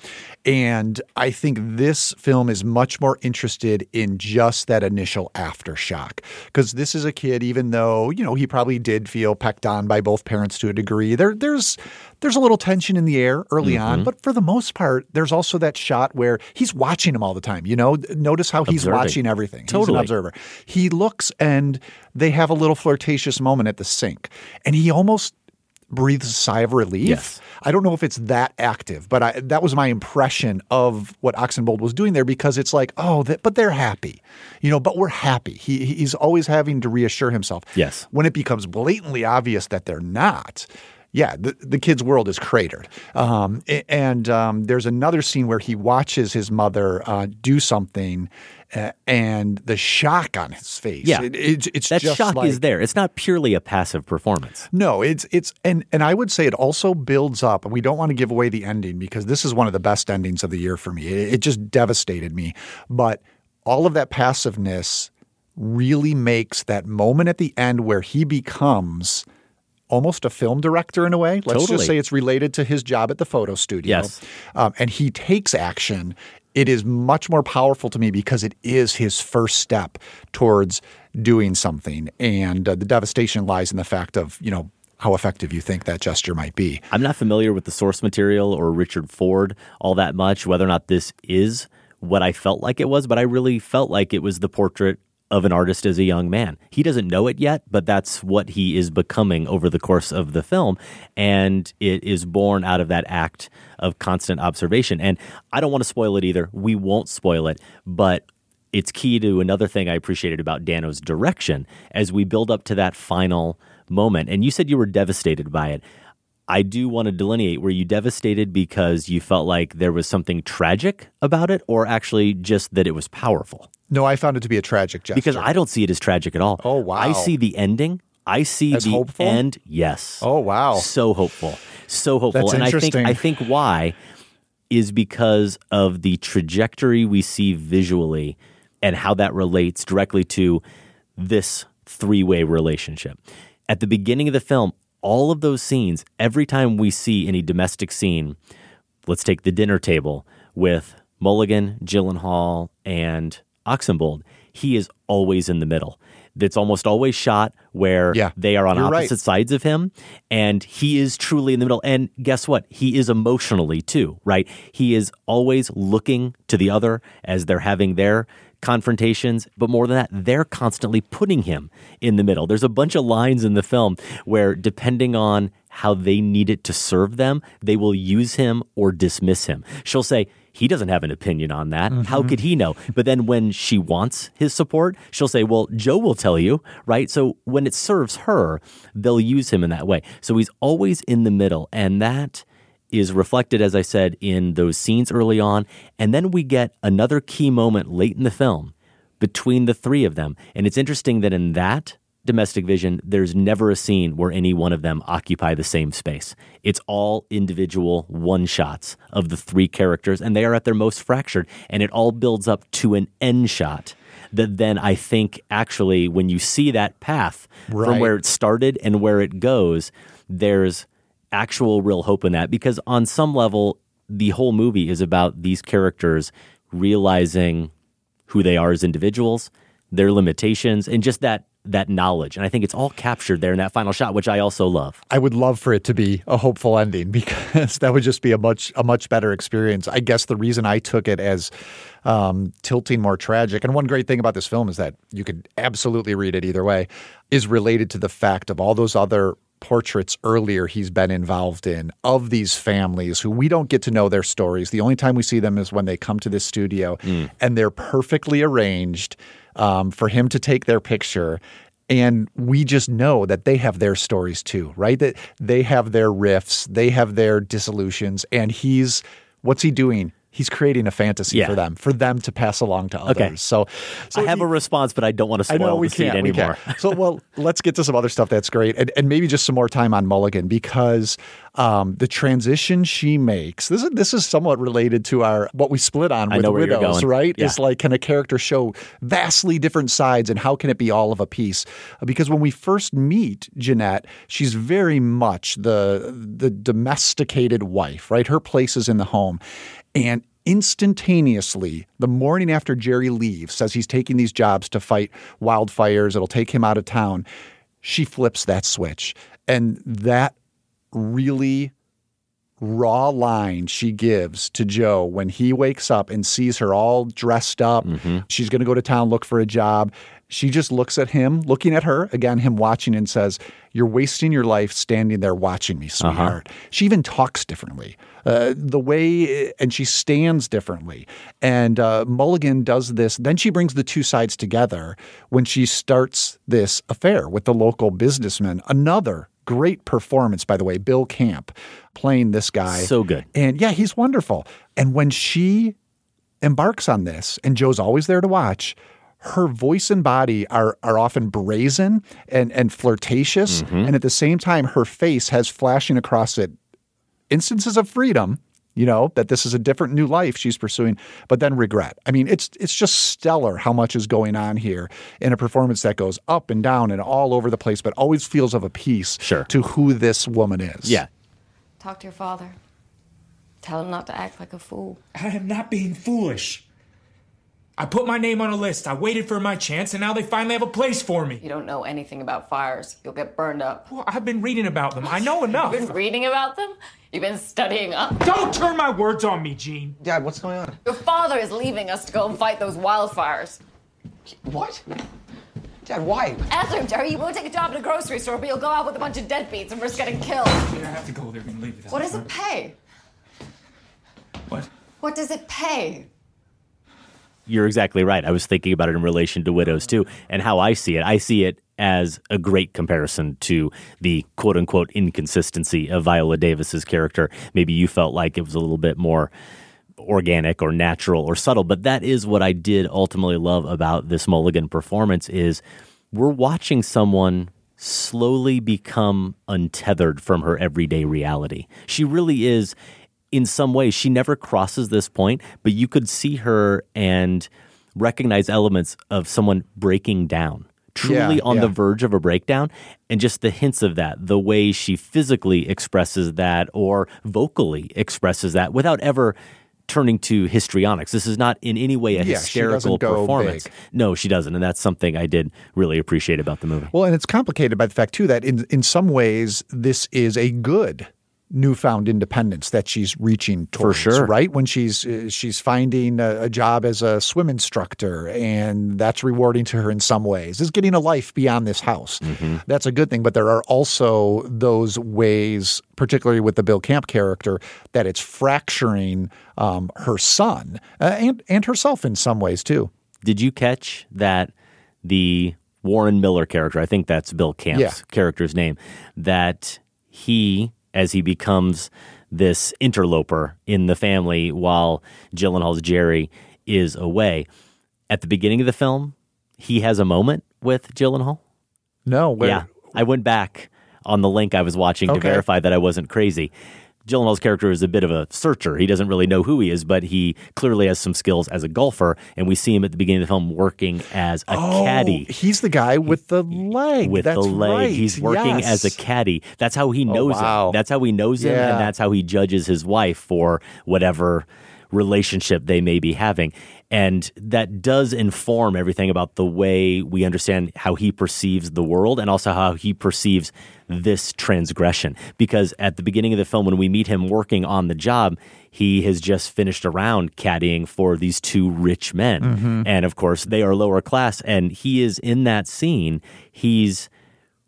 And I think this film is much more interested in just that initial aftershock. Because this is a kid, even though, you know, he probably did feel pecked on by both parents to a degree, there, there's there's a little tension in the air early mm-hmm. on. But for the most part, there's also that shot where he's watching him all the time. You know, notice how he's Observing. watching everything. Totally. He's an observer. He looks and they have a little flirtatious moment at the sink. And he almost breathes a sigh of relief. Yes. I don't know if it's that active, but I, that was my impression of what Oxenbould was doing there because it's like, oh, that, but they're happy. You know, but we're happy. He He's always having to reassure himself. Yes. When it becomes blatantly obvious that they're not, yeah, the, the kid's world is cratered. Um, and um, there's another scene where he watches his mother uh, do something uh, and the shock on his face. Yeah. It, it, it's that just shock like, is there. It's not purely a passive performance. No, it's it's and and I would say it also builds up. And we don't want to give away the ending because this is one of the best endings of the year for me. It, it just devastated me. But all of that passiveness really makes that moment at the end where he becomes almost a film director in a way. Let's Totally. just say it's related to his job at the photo studio. Yes. Um, and he takes action. It is much more powerful to me because it is his first step towards doing something. And uh, the devastation lies in the fact of, you know, how effective you think that gesture might be. I'm not familiar with the source material or Richard Ford all that much, whether or not this is what I felt like it was, but I really felt like it was the portrait of an artist as a young man. He doesn't know it yet, but that's what he is becoming over the course of the film. And it is born out of that act of constant observation. And I don't want to spoil it either. We won't spoil it, but it's key to another thing I appreciated about Dano's direction as we build up to that final moment. And you said you were devastated by it. I do want to delineate, were you devastated because you felt like there was something tragic about it or actually just that it was powerful? No, I found it to be a tragic gesture. Because I don't see it as tragic at all. Oh, wow. I see the ending. I see As the hopeful? end. Yes. Oh, wow. So hopeful. So hopeful. That's and interesting. I think I think why is because of the trajectory we see visually and how that relates directly to this three-way relationship. At the beginning of the film, all of those scenes, every time we see any domestic scene, let's take the dinner table with Mulligan, Gyllenhaal, and Oxenbould, he is always in the middle. It's almost always shot where Yeah, they are on you're opposite right. sides of him, and he is truly in the middle. And guess what? He is emotionally too, right? He is always looking to the other as they're having their confrontations, but more than that, they're constantly putting him in the middle. There's a bunch of lines in the film where, depending on how they need it to serve them, they will use him or dismiss him. She'll say, he doesn't have an opinion on that. Mm-hmm. How could he know? But then when she wants his support, she'll say, well, Joe will tell you, right? So when it serves her, they'll use him in that way. So he's always in the middle. And that is reflected, as I said, in those scenes early on. And then we get another key moment late in the film between the three of them. And it's interesting that in that domestic vision, there's never a scene where any one of them occupy the same space. It's all individual one-shots of the three characters, and they are at their most fractured. And it all builds up to an end shot that then I think actually when you see that path Right. from where it started and where it goes, there's actual real hope in that, because on some level, the whole movie is about these characters realizing who they are as individuals, their limitations, and just that that knowledge. And I think it's all captured there in that final shot, which I also love. I would love for it to be a hopeful ending because that would just be a much a much better experience. I guess the reason I took it as um, tilting more tragic, and one great thing about this film is that you could absolutely read it either way, is related to the fact of all those other portraits earlier he's been involved in of these families who we don't get to know their stories. The only time we see them is when they come to this studio mm. and they're perfectly arranged um, for him to take their picture. And we just know that they have their stories too, right? That they have their rifts, they have their dissolutions, and he's, what's he doing? He's creating a fantasy Yeah. for them, for them to pass along to others. Okay. So, so I have he, a response, but I don't want to spoil I know we the scene can't, we anymore. can't. So, well, let's get to some other stuff that's great, and, and maybe just some more time on Mulligan, because um, the transition she makes. This is this is somewhat related to our what we split on I with know where you're Widows, going. right? Yeah. Is like, can a character show vastly different sides, and how can it be all of a piece? Because when we first meet Jeanette, she's very much the the domesticated wife, right? Her place is in the home, and instantaneously, the morning after Jerry leaves, says he's taking these jobs to fight wildfires, it'll take him out of town, she flips that switch. And that really raw line she gives to Joe when he wakes up and sees her all dressed up, Mm-hmm. she's going to go to town, look for a job. She just looks at him, looking at her, again, him watching, and says, "You're wasting your life standing there watching me, sweetheart." Uh-huh. She even talks differently. Uh, the way, and she stands differently. And uh, Mulligan does this. Then she brings the two sides together when she starts this affair with the local businessman. Another great performance, by the way, Bill Camp playing this guy. So good. And yeah, he's wonderful. And when she embarks on this, and Joe's always there to watch, her voice and body are are often brazen and, and flirtatious. Mm-hmm. And at the same time, her face has flashing across it instances of freedom, you know, that this is a different new life she's pursuing, but then regret. I mean, it's it's just stellar how much is going on here in a performance that goes up and down and all over the place, but always feels of a piece sure. to who this woman is. Yeah. Talk to your father. Tell him not to act like a fool. I am not being foolish. I put my name on a list. I waited for my chance, and now they finally have a place for me. You don't know anything about fires. You'll get burned up. Well, I've been reading about them. I know enough. You've been reading about them? You've been studying up? Don't turn my words on me, Gene. Dad, what's going on? Your father is leaving us to go and fight those wildfires. What? Dad, why? Answer him, Jerry. You won't take a job at a grocery store, but you'll go out with a bunch of deadbeats and risk getting killed. Yeah, I have to go. They're going to leave without What does me. it pay? What? What does it pay? You're exactly right. I was thinking about it in relation to Widows, too, and how I see it. I see it as a great comparison to the quote-unquote inconsistency of Viola Davis's character. Maybe you felt like it was a little bit more organic or natural or subtle, but that is what I did ultimately love about this Mulligan performance is we're watching someone slowly become untethered from her everyday reality. She really is, in some ways, she never crosses this point, but you could see her and recognize elements of someone breaking down, truly Yeah, on yeah. the verge of a breakdown, and just the hints of that, the way she physically expresses that or vocally expresses that without ever turning to histrionics. This is not in any way a Yeah, she hysterical doesn't go performance. big. No, she doesn't, and that's something I did really appreciate about the movie. Well, and it's complicated by the fact, too, that in, in some ways, this is a good newfound independence that she's reaching towards, sure. right? When she's uh, she's finding a, a job as a swim instructor, and that's rewarding to her in some ways, is getting a life beyond this house. Mm-hmm. That's a good thing. But there are also those ways, particularly with the Bill Camp character, that it's fracturing um, her son uh, and, and herself in some ways, too. Did you catch that the Warren Miller character, I think that's Bill Camp's Yeah. character's name, that he, as he becomes this interloper in the family while Gyllenhaal's Jerry is away, at the beginning of the film, he has a moment with Gyllenhaal? No. Where, Yeah. I went back on the link I was watching to Okay. verify that I wasn't crazy. Gyllenhaal's character is a bit of a searcher. He doesn't really know who he is, but he clearly has some skills as a golfer, and we see him at the beginning of the film working as a Oh, caddy. he's the guy with the leg. With That's the leg. right. He's working Yes. as a caddy. That's how he knows wow. him. That's how he knows him, Yeah. and that's how he judges his wife for whatever relationship they may be having. And that does inform everything about the way we understand how he perceives the world and also how he perceives this transgression. Because at the beginning of the film, when we meet him working on the job, he has just finished around caddying for these two rich men. Mm-hmm. And of course, they are lower class. And he is in that scene, he's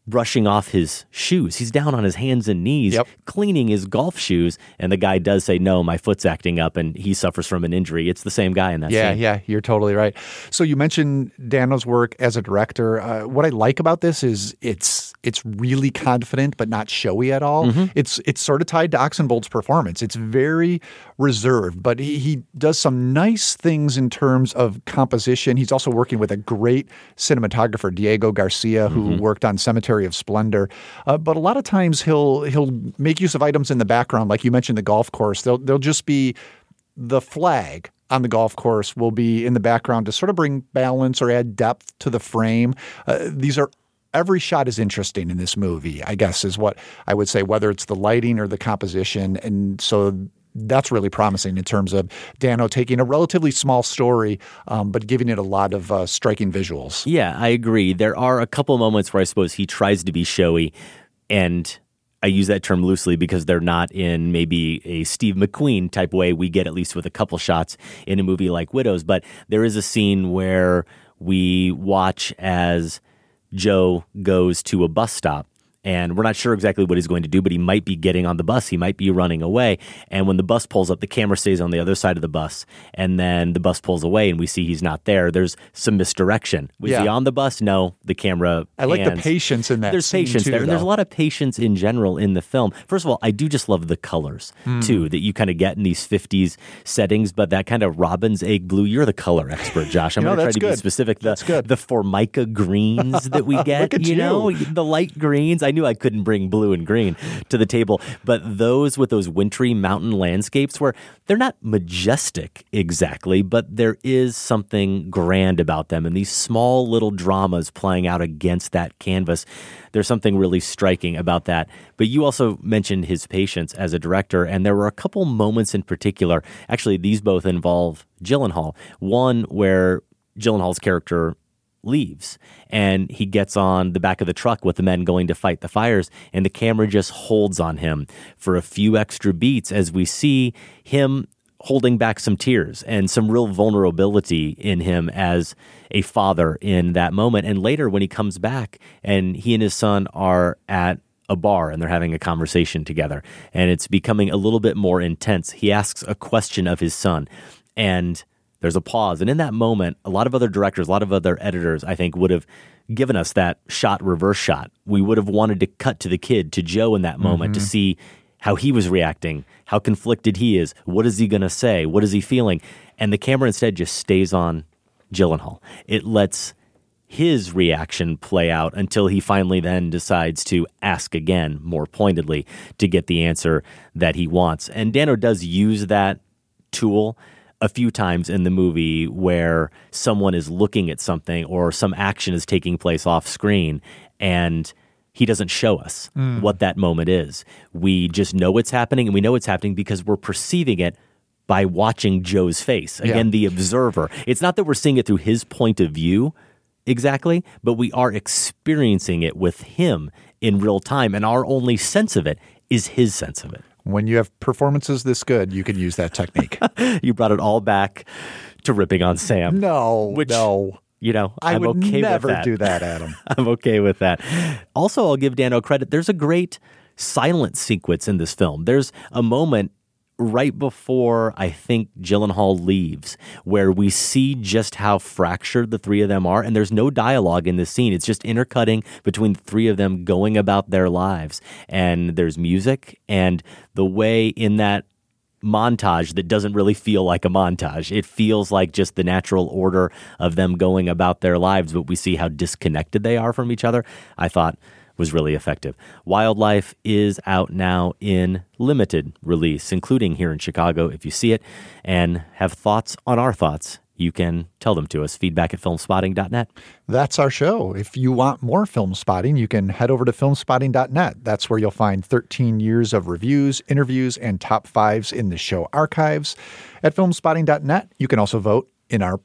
brushing off his shoes. He's down on his hands and knees, yep. cleaning his golf shoes. And the guy does say, no, my foot's acting up, and he suffers from an injury. It's the same guy in that yeah, scene. Yeah, yeah, you're totally right. So you mentioned Dano's work as a director. Uh, what I like about this is it's it's really confident, but not showy at all. Mm-hmm. It's it's sort of tied to Oxenbold's performance. It's very reserved, but he, he does some nice things in terms of composition. He's also working with a great cinematographer, Diego Garcia, who mm-hmm. worked on Cemetery of Splendor. Uh, but a lot of times he'll he'll make use of items in the background, like you mentioned the golf course. They'll they'll just be the flag on the golf course will be in the background to sort of bring balance or add depth to the frame. Uh, these are Every shot is interesting in this movie, I guess, is what I would say, whether it's the lighting or the composition. And so that's really promising in terms of Dano taking a relatively small story, um, but giving it a lot of uh, striking visuals. Yeah, I agree. There are a couple moments where I suppose he tries to be showy, and I use that term loosely because they're not in maybe a Steve McQueen type way we get at least with a couple shots in a movie like Widows. But there is a scene where we watch as Joe goes to a bus stop, and we're not sure exactly what he's going to do, but he might be getting on the bus. He might be running away. And when the bus pulls up, the camera stays on the other side of the bus. And then the bus pulls away and we see he's not there. There's some misdirection. Was yeah. he on the bus? No. The camera I like pans. the patience in that There's scene patience too, there. And though. there's a lot of patience in general in the film. First of all, I do just love the colors, mm. too, that you kind of get in these fifties settings. But that kind of robin's egg blue, you're the color expert, Josh. I'm you know, going to try to good. be specific. The, that's good. The Formica greens that we get, Look at you you know, the light greens. I knew I couldn't bring blue and green to the table, but those with those wintry mountain landscapes where they're not majestic exactly, but there is something grand about them, and these small little dramas playing out against that canvas, there's something really striking about that. But you also mentioned his patience as a director, and there were a couple moments in particular. Actually, these both involve Gyllenhaal. One where Gyllenhaal's character leaves and he gets on the back of the truck with the men going to fight the fires, and the camera just holds on him for a few extra beats as we see him holding back some tears and some real vulnerability in him as a father in that moment. And later when he comes back and he and his son are at a bar and they're having a conversation together and it's becoming a little bit more intense, he asks a question of his son, and there's a pause. And in that moment, a lot of other directors, a lot of other editors, I think, would have given us that shot, reverse shot. We would have wanted to cut to the kid, to Joe in that moment, mm-hmm. to see how he was reacting, how conflicted he is. What is he going to say? What is he feeling? And the camera instead just stays on Gyllenhaal. It lets his reaction play out until he finally then decides to ask again, more pointedly, to get the answer that he wants. And Dano does use that tool a few times in the movie where someone is looking at something or some action is taking place off screen and he doesn't show us mm. what that moment is. We just know it's happening, and we know it's happening because we're perceiving it by watching Joe's face. Again, yeah. the observer. It's not that we're seeing it through his point of view exactly, but we are experiencing it with him in real time, and our only sense of it is his sense of it. When you have performances this good, you can use that technique. You brought it all back to ripping on Sam. No, which, no. You know, I I'm would okay never with that. do that, Adam. I'm okay with that. Also, I'll give Dano credit. There's a great silent sequence in this film. There's a moment right before I think Gyllenhaal leaves where we see just how fractured the three of them are, and there's no dialogue in this scene. It's just intercutting between the three of them going about their lives, and there's music, and the way in that montage that doesn't really feel like a montage. It feels like just the natural order of them going about their lives, but we see how disconnected they are from each other. I thought was really effective. Wildlife is out now in limited release, including here in Chicago. If you see it and have thoughts on our thoughts, you can tell them to us. Feedback at film spotting dot net. That's our show. If you want more Film Spotting, you can head over to film spotting dot net. That's where you'll find thirteen years of reviews, interviews, and top fives in the show archives. At film spotting dot net, you can also vote in our poll.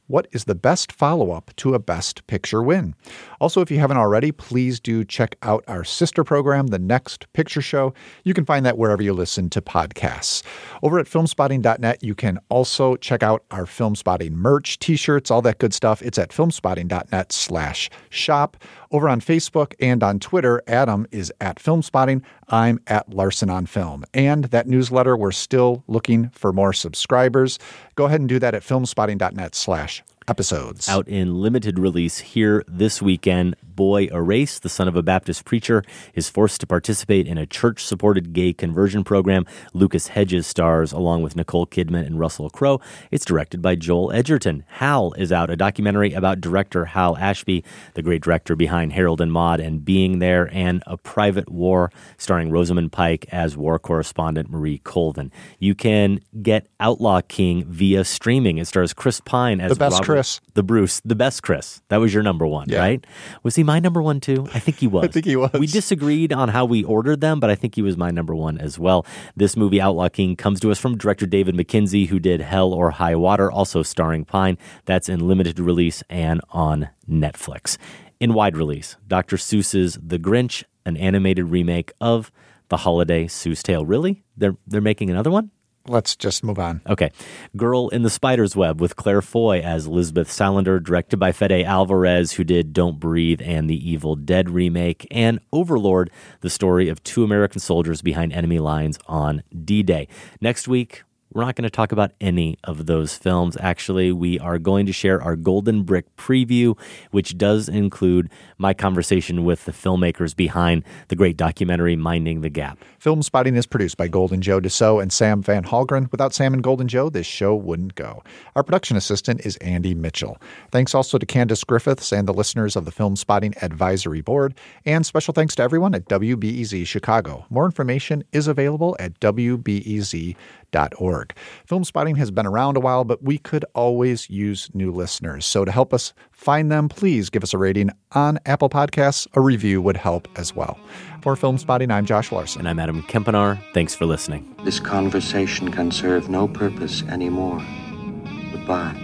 what is the best follow-up to a Best Picture win? Also, if you haven't already, please do check out our sister program, The Next Picture Show. You can find that wherever you listen to podcasts. Over at filmspotting dot net, you can also check out our Filmspotting merch, t-shirts, all that good stuff. It's at filmspotting dot net slash shop. Over on Facebook and on Twitter, Adam is at Filmspotting. I'm at Larson on Film. And that newsletter, we're still looking for more subscribers. Go ahead and do that at filmspotting dot net slash episodes. Out in limited release here this weekend, Boy Erase, the son of a Baptist preacher, is forced to participate in a church-supported gay conversion program. Lucas Hedges stars along with Nicole Kidman and Russell Crowe. It's directed by Joel Edgerton. Hal is out, a documentary about director Hal Ashby, the great director behind Harold and Maude and Being There, and A Private War, starring Rosamund Pike as war correspondent Marie Colvin. You can get Outlaw King via streaming. It stars Chris Pine as the best Robert, Chris. The Bruce, the best Chris. That was your number one, Yeah. right? Was he my number one too? I think he was. I think he was. We disagreed on how we ordered them, but I think he was my number one as well. This movie, Outlaw King, comes to us from director David Mackenzie, who did Hell or High Water, also starring Pine. That's in limited release and on Netflix. In wide release, Doctor Seuss's The Grinch, an animated remake of The Holiday Seuss Tale. Really? They're they're making another one? Let's just move on. Okay. Girl in the Spider's Web with Claire Foy as Elizabeth Salander, directed by Fede Alvarez, who did Don't Breathe and the Evil Dead remake, and Overlord, the story of two American soldiers behind enemy lines on D-Day. Next week, we're not going to talk about any of those films. Actually, we are going to share our Golden Brick preview, which does include my conversation with the filmmakers behind the great documentary Minding the Gap. Filmspotting is produced by Golden Joe Deso and Sam Van Halgren. Without Sam and Golden Joe, this show wouldn't go. Our production assistant is Andy Mitchell. Thanks also to Candace Griffiths and the listeners of the Filmspotting Advisory Board. And special thanks to everyone at W B E Z Chicago. More information is available at W B E Z dot org. Filmspotting has been around a while, but we could always use new listeners. So to help us find them, please give us a rating on Apple Podcasts. A review would help as well. For Filmspotting, I'm Josh Larson. And I'm Adam Kempenaar. Thanks for listening. This conversation can serve no purpose anymore. Goodbye.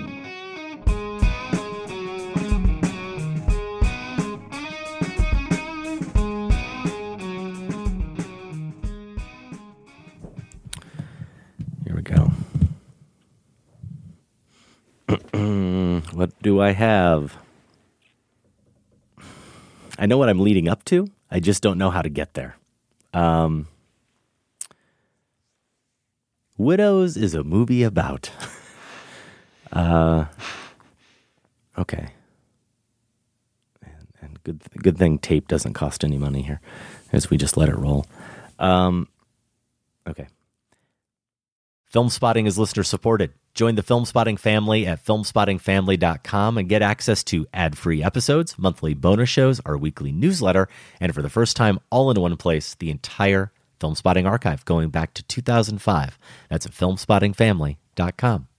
Here we go. What do I have? I know what I'm leading up to. I just don't know how to get there. Um, Widows is a movie about. uh, okay. And, and good, good thing tape doesn't cost any money here, as we just let it roll. Um, okay. Filmspotting is listener supported. Join the Filmspotting family at filmspotting family dot com and get access to ad-free episodes, monthly bonus shows, our weekly newsletter, and for the first time, all in one place, the entire Filmspotting archive going back to two thousand five. That's at filmspotting family dot com.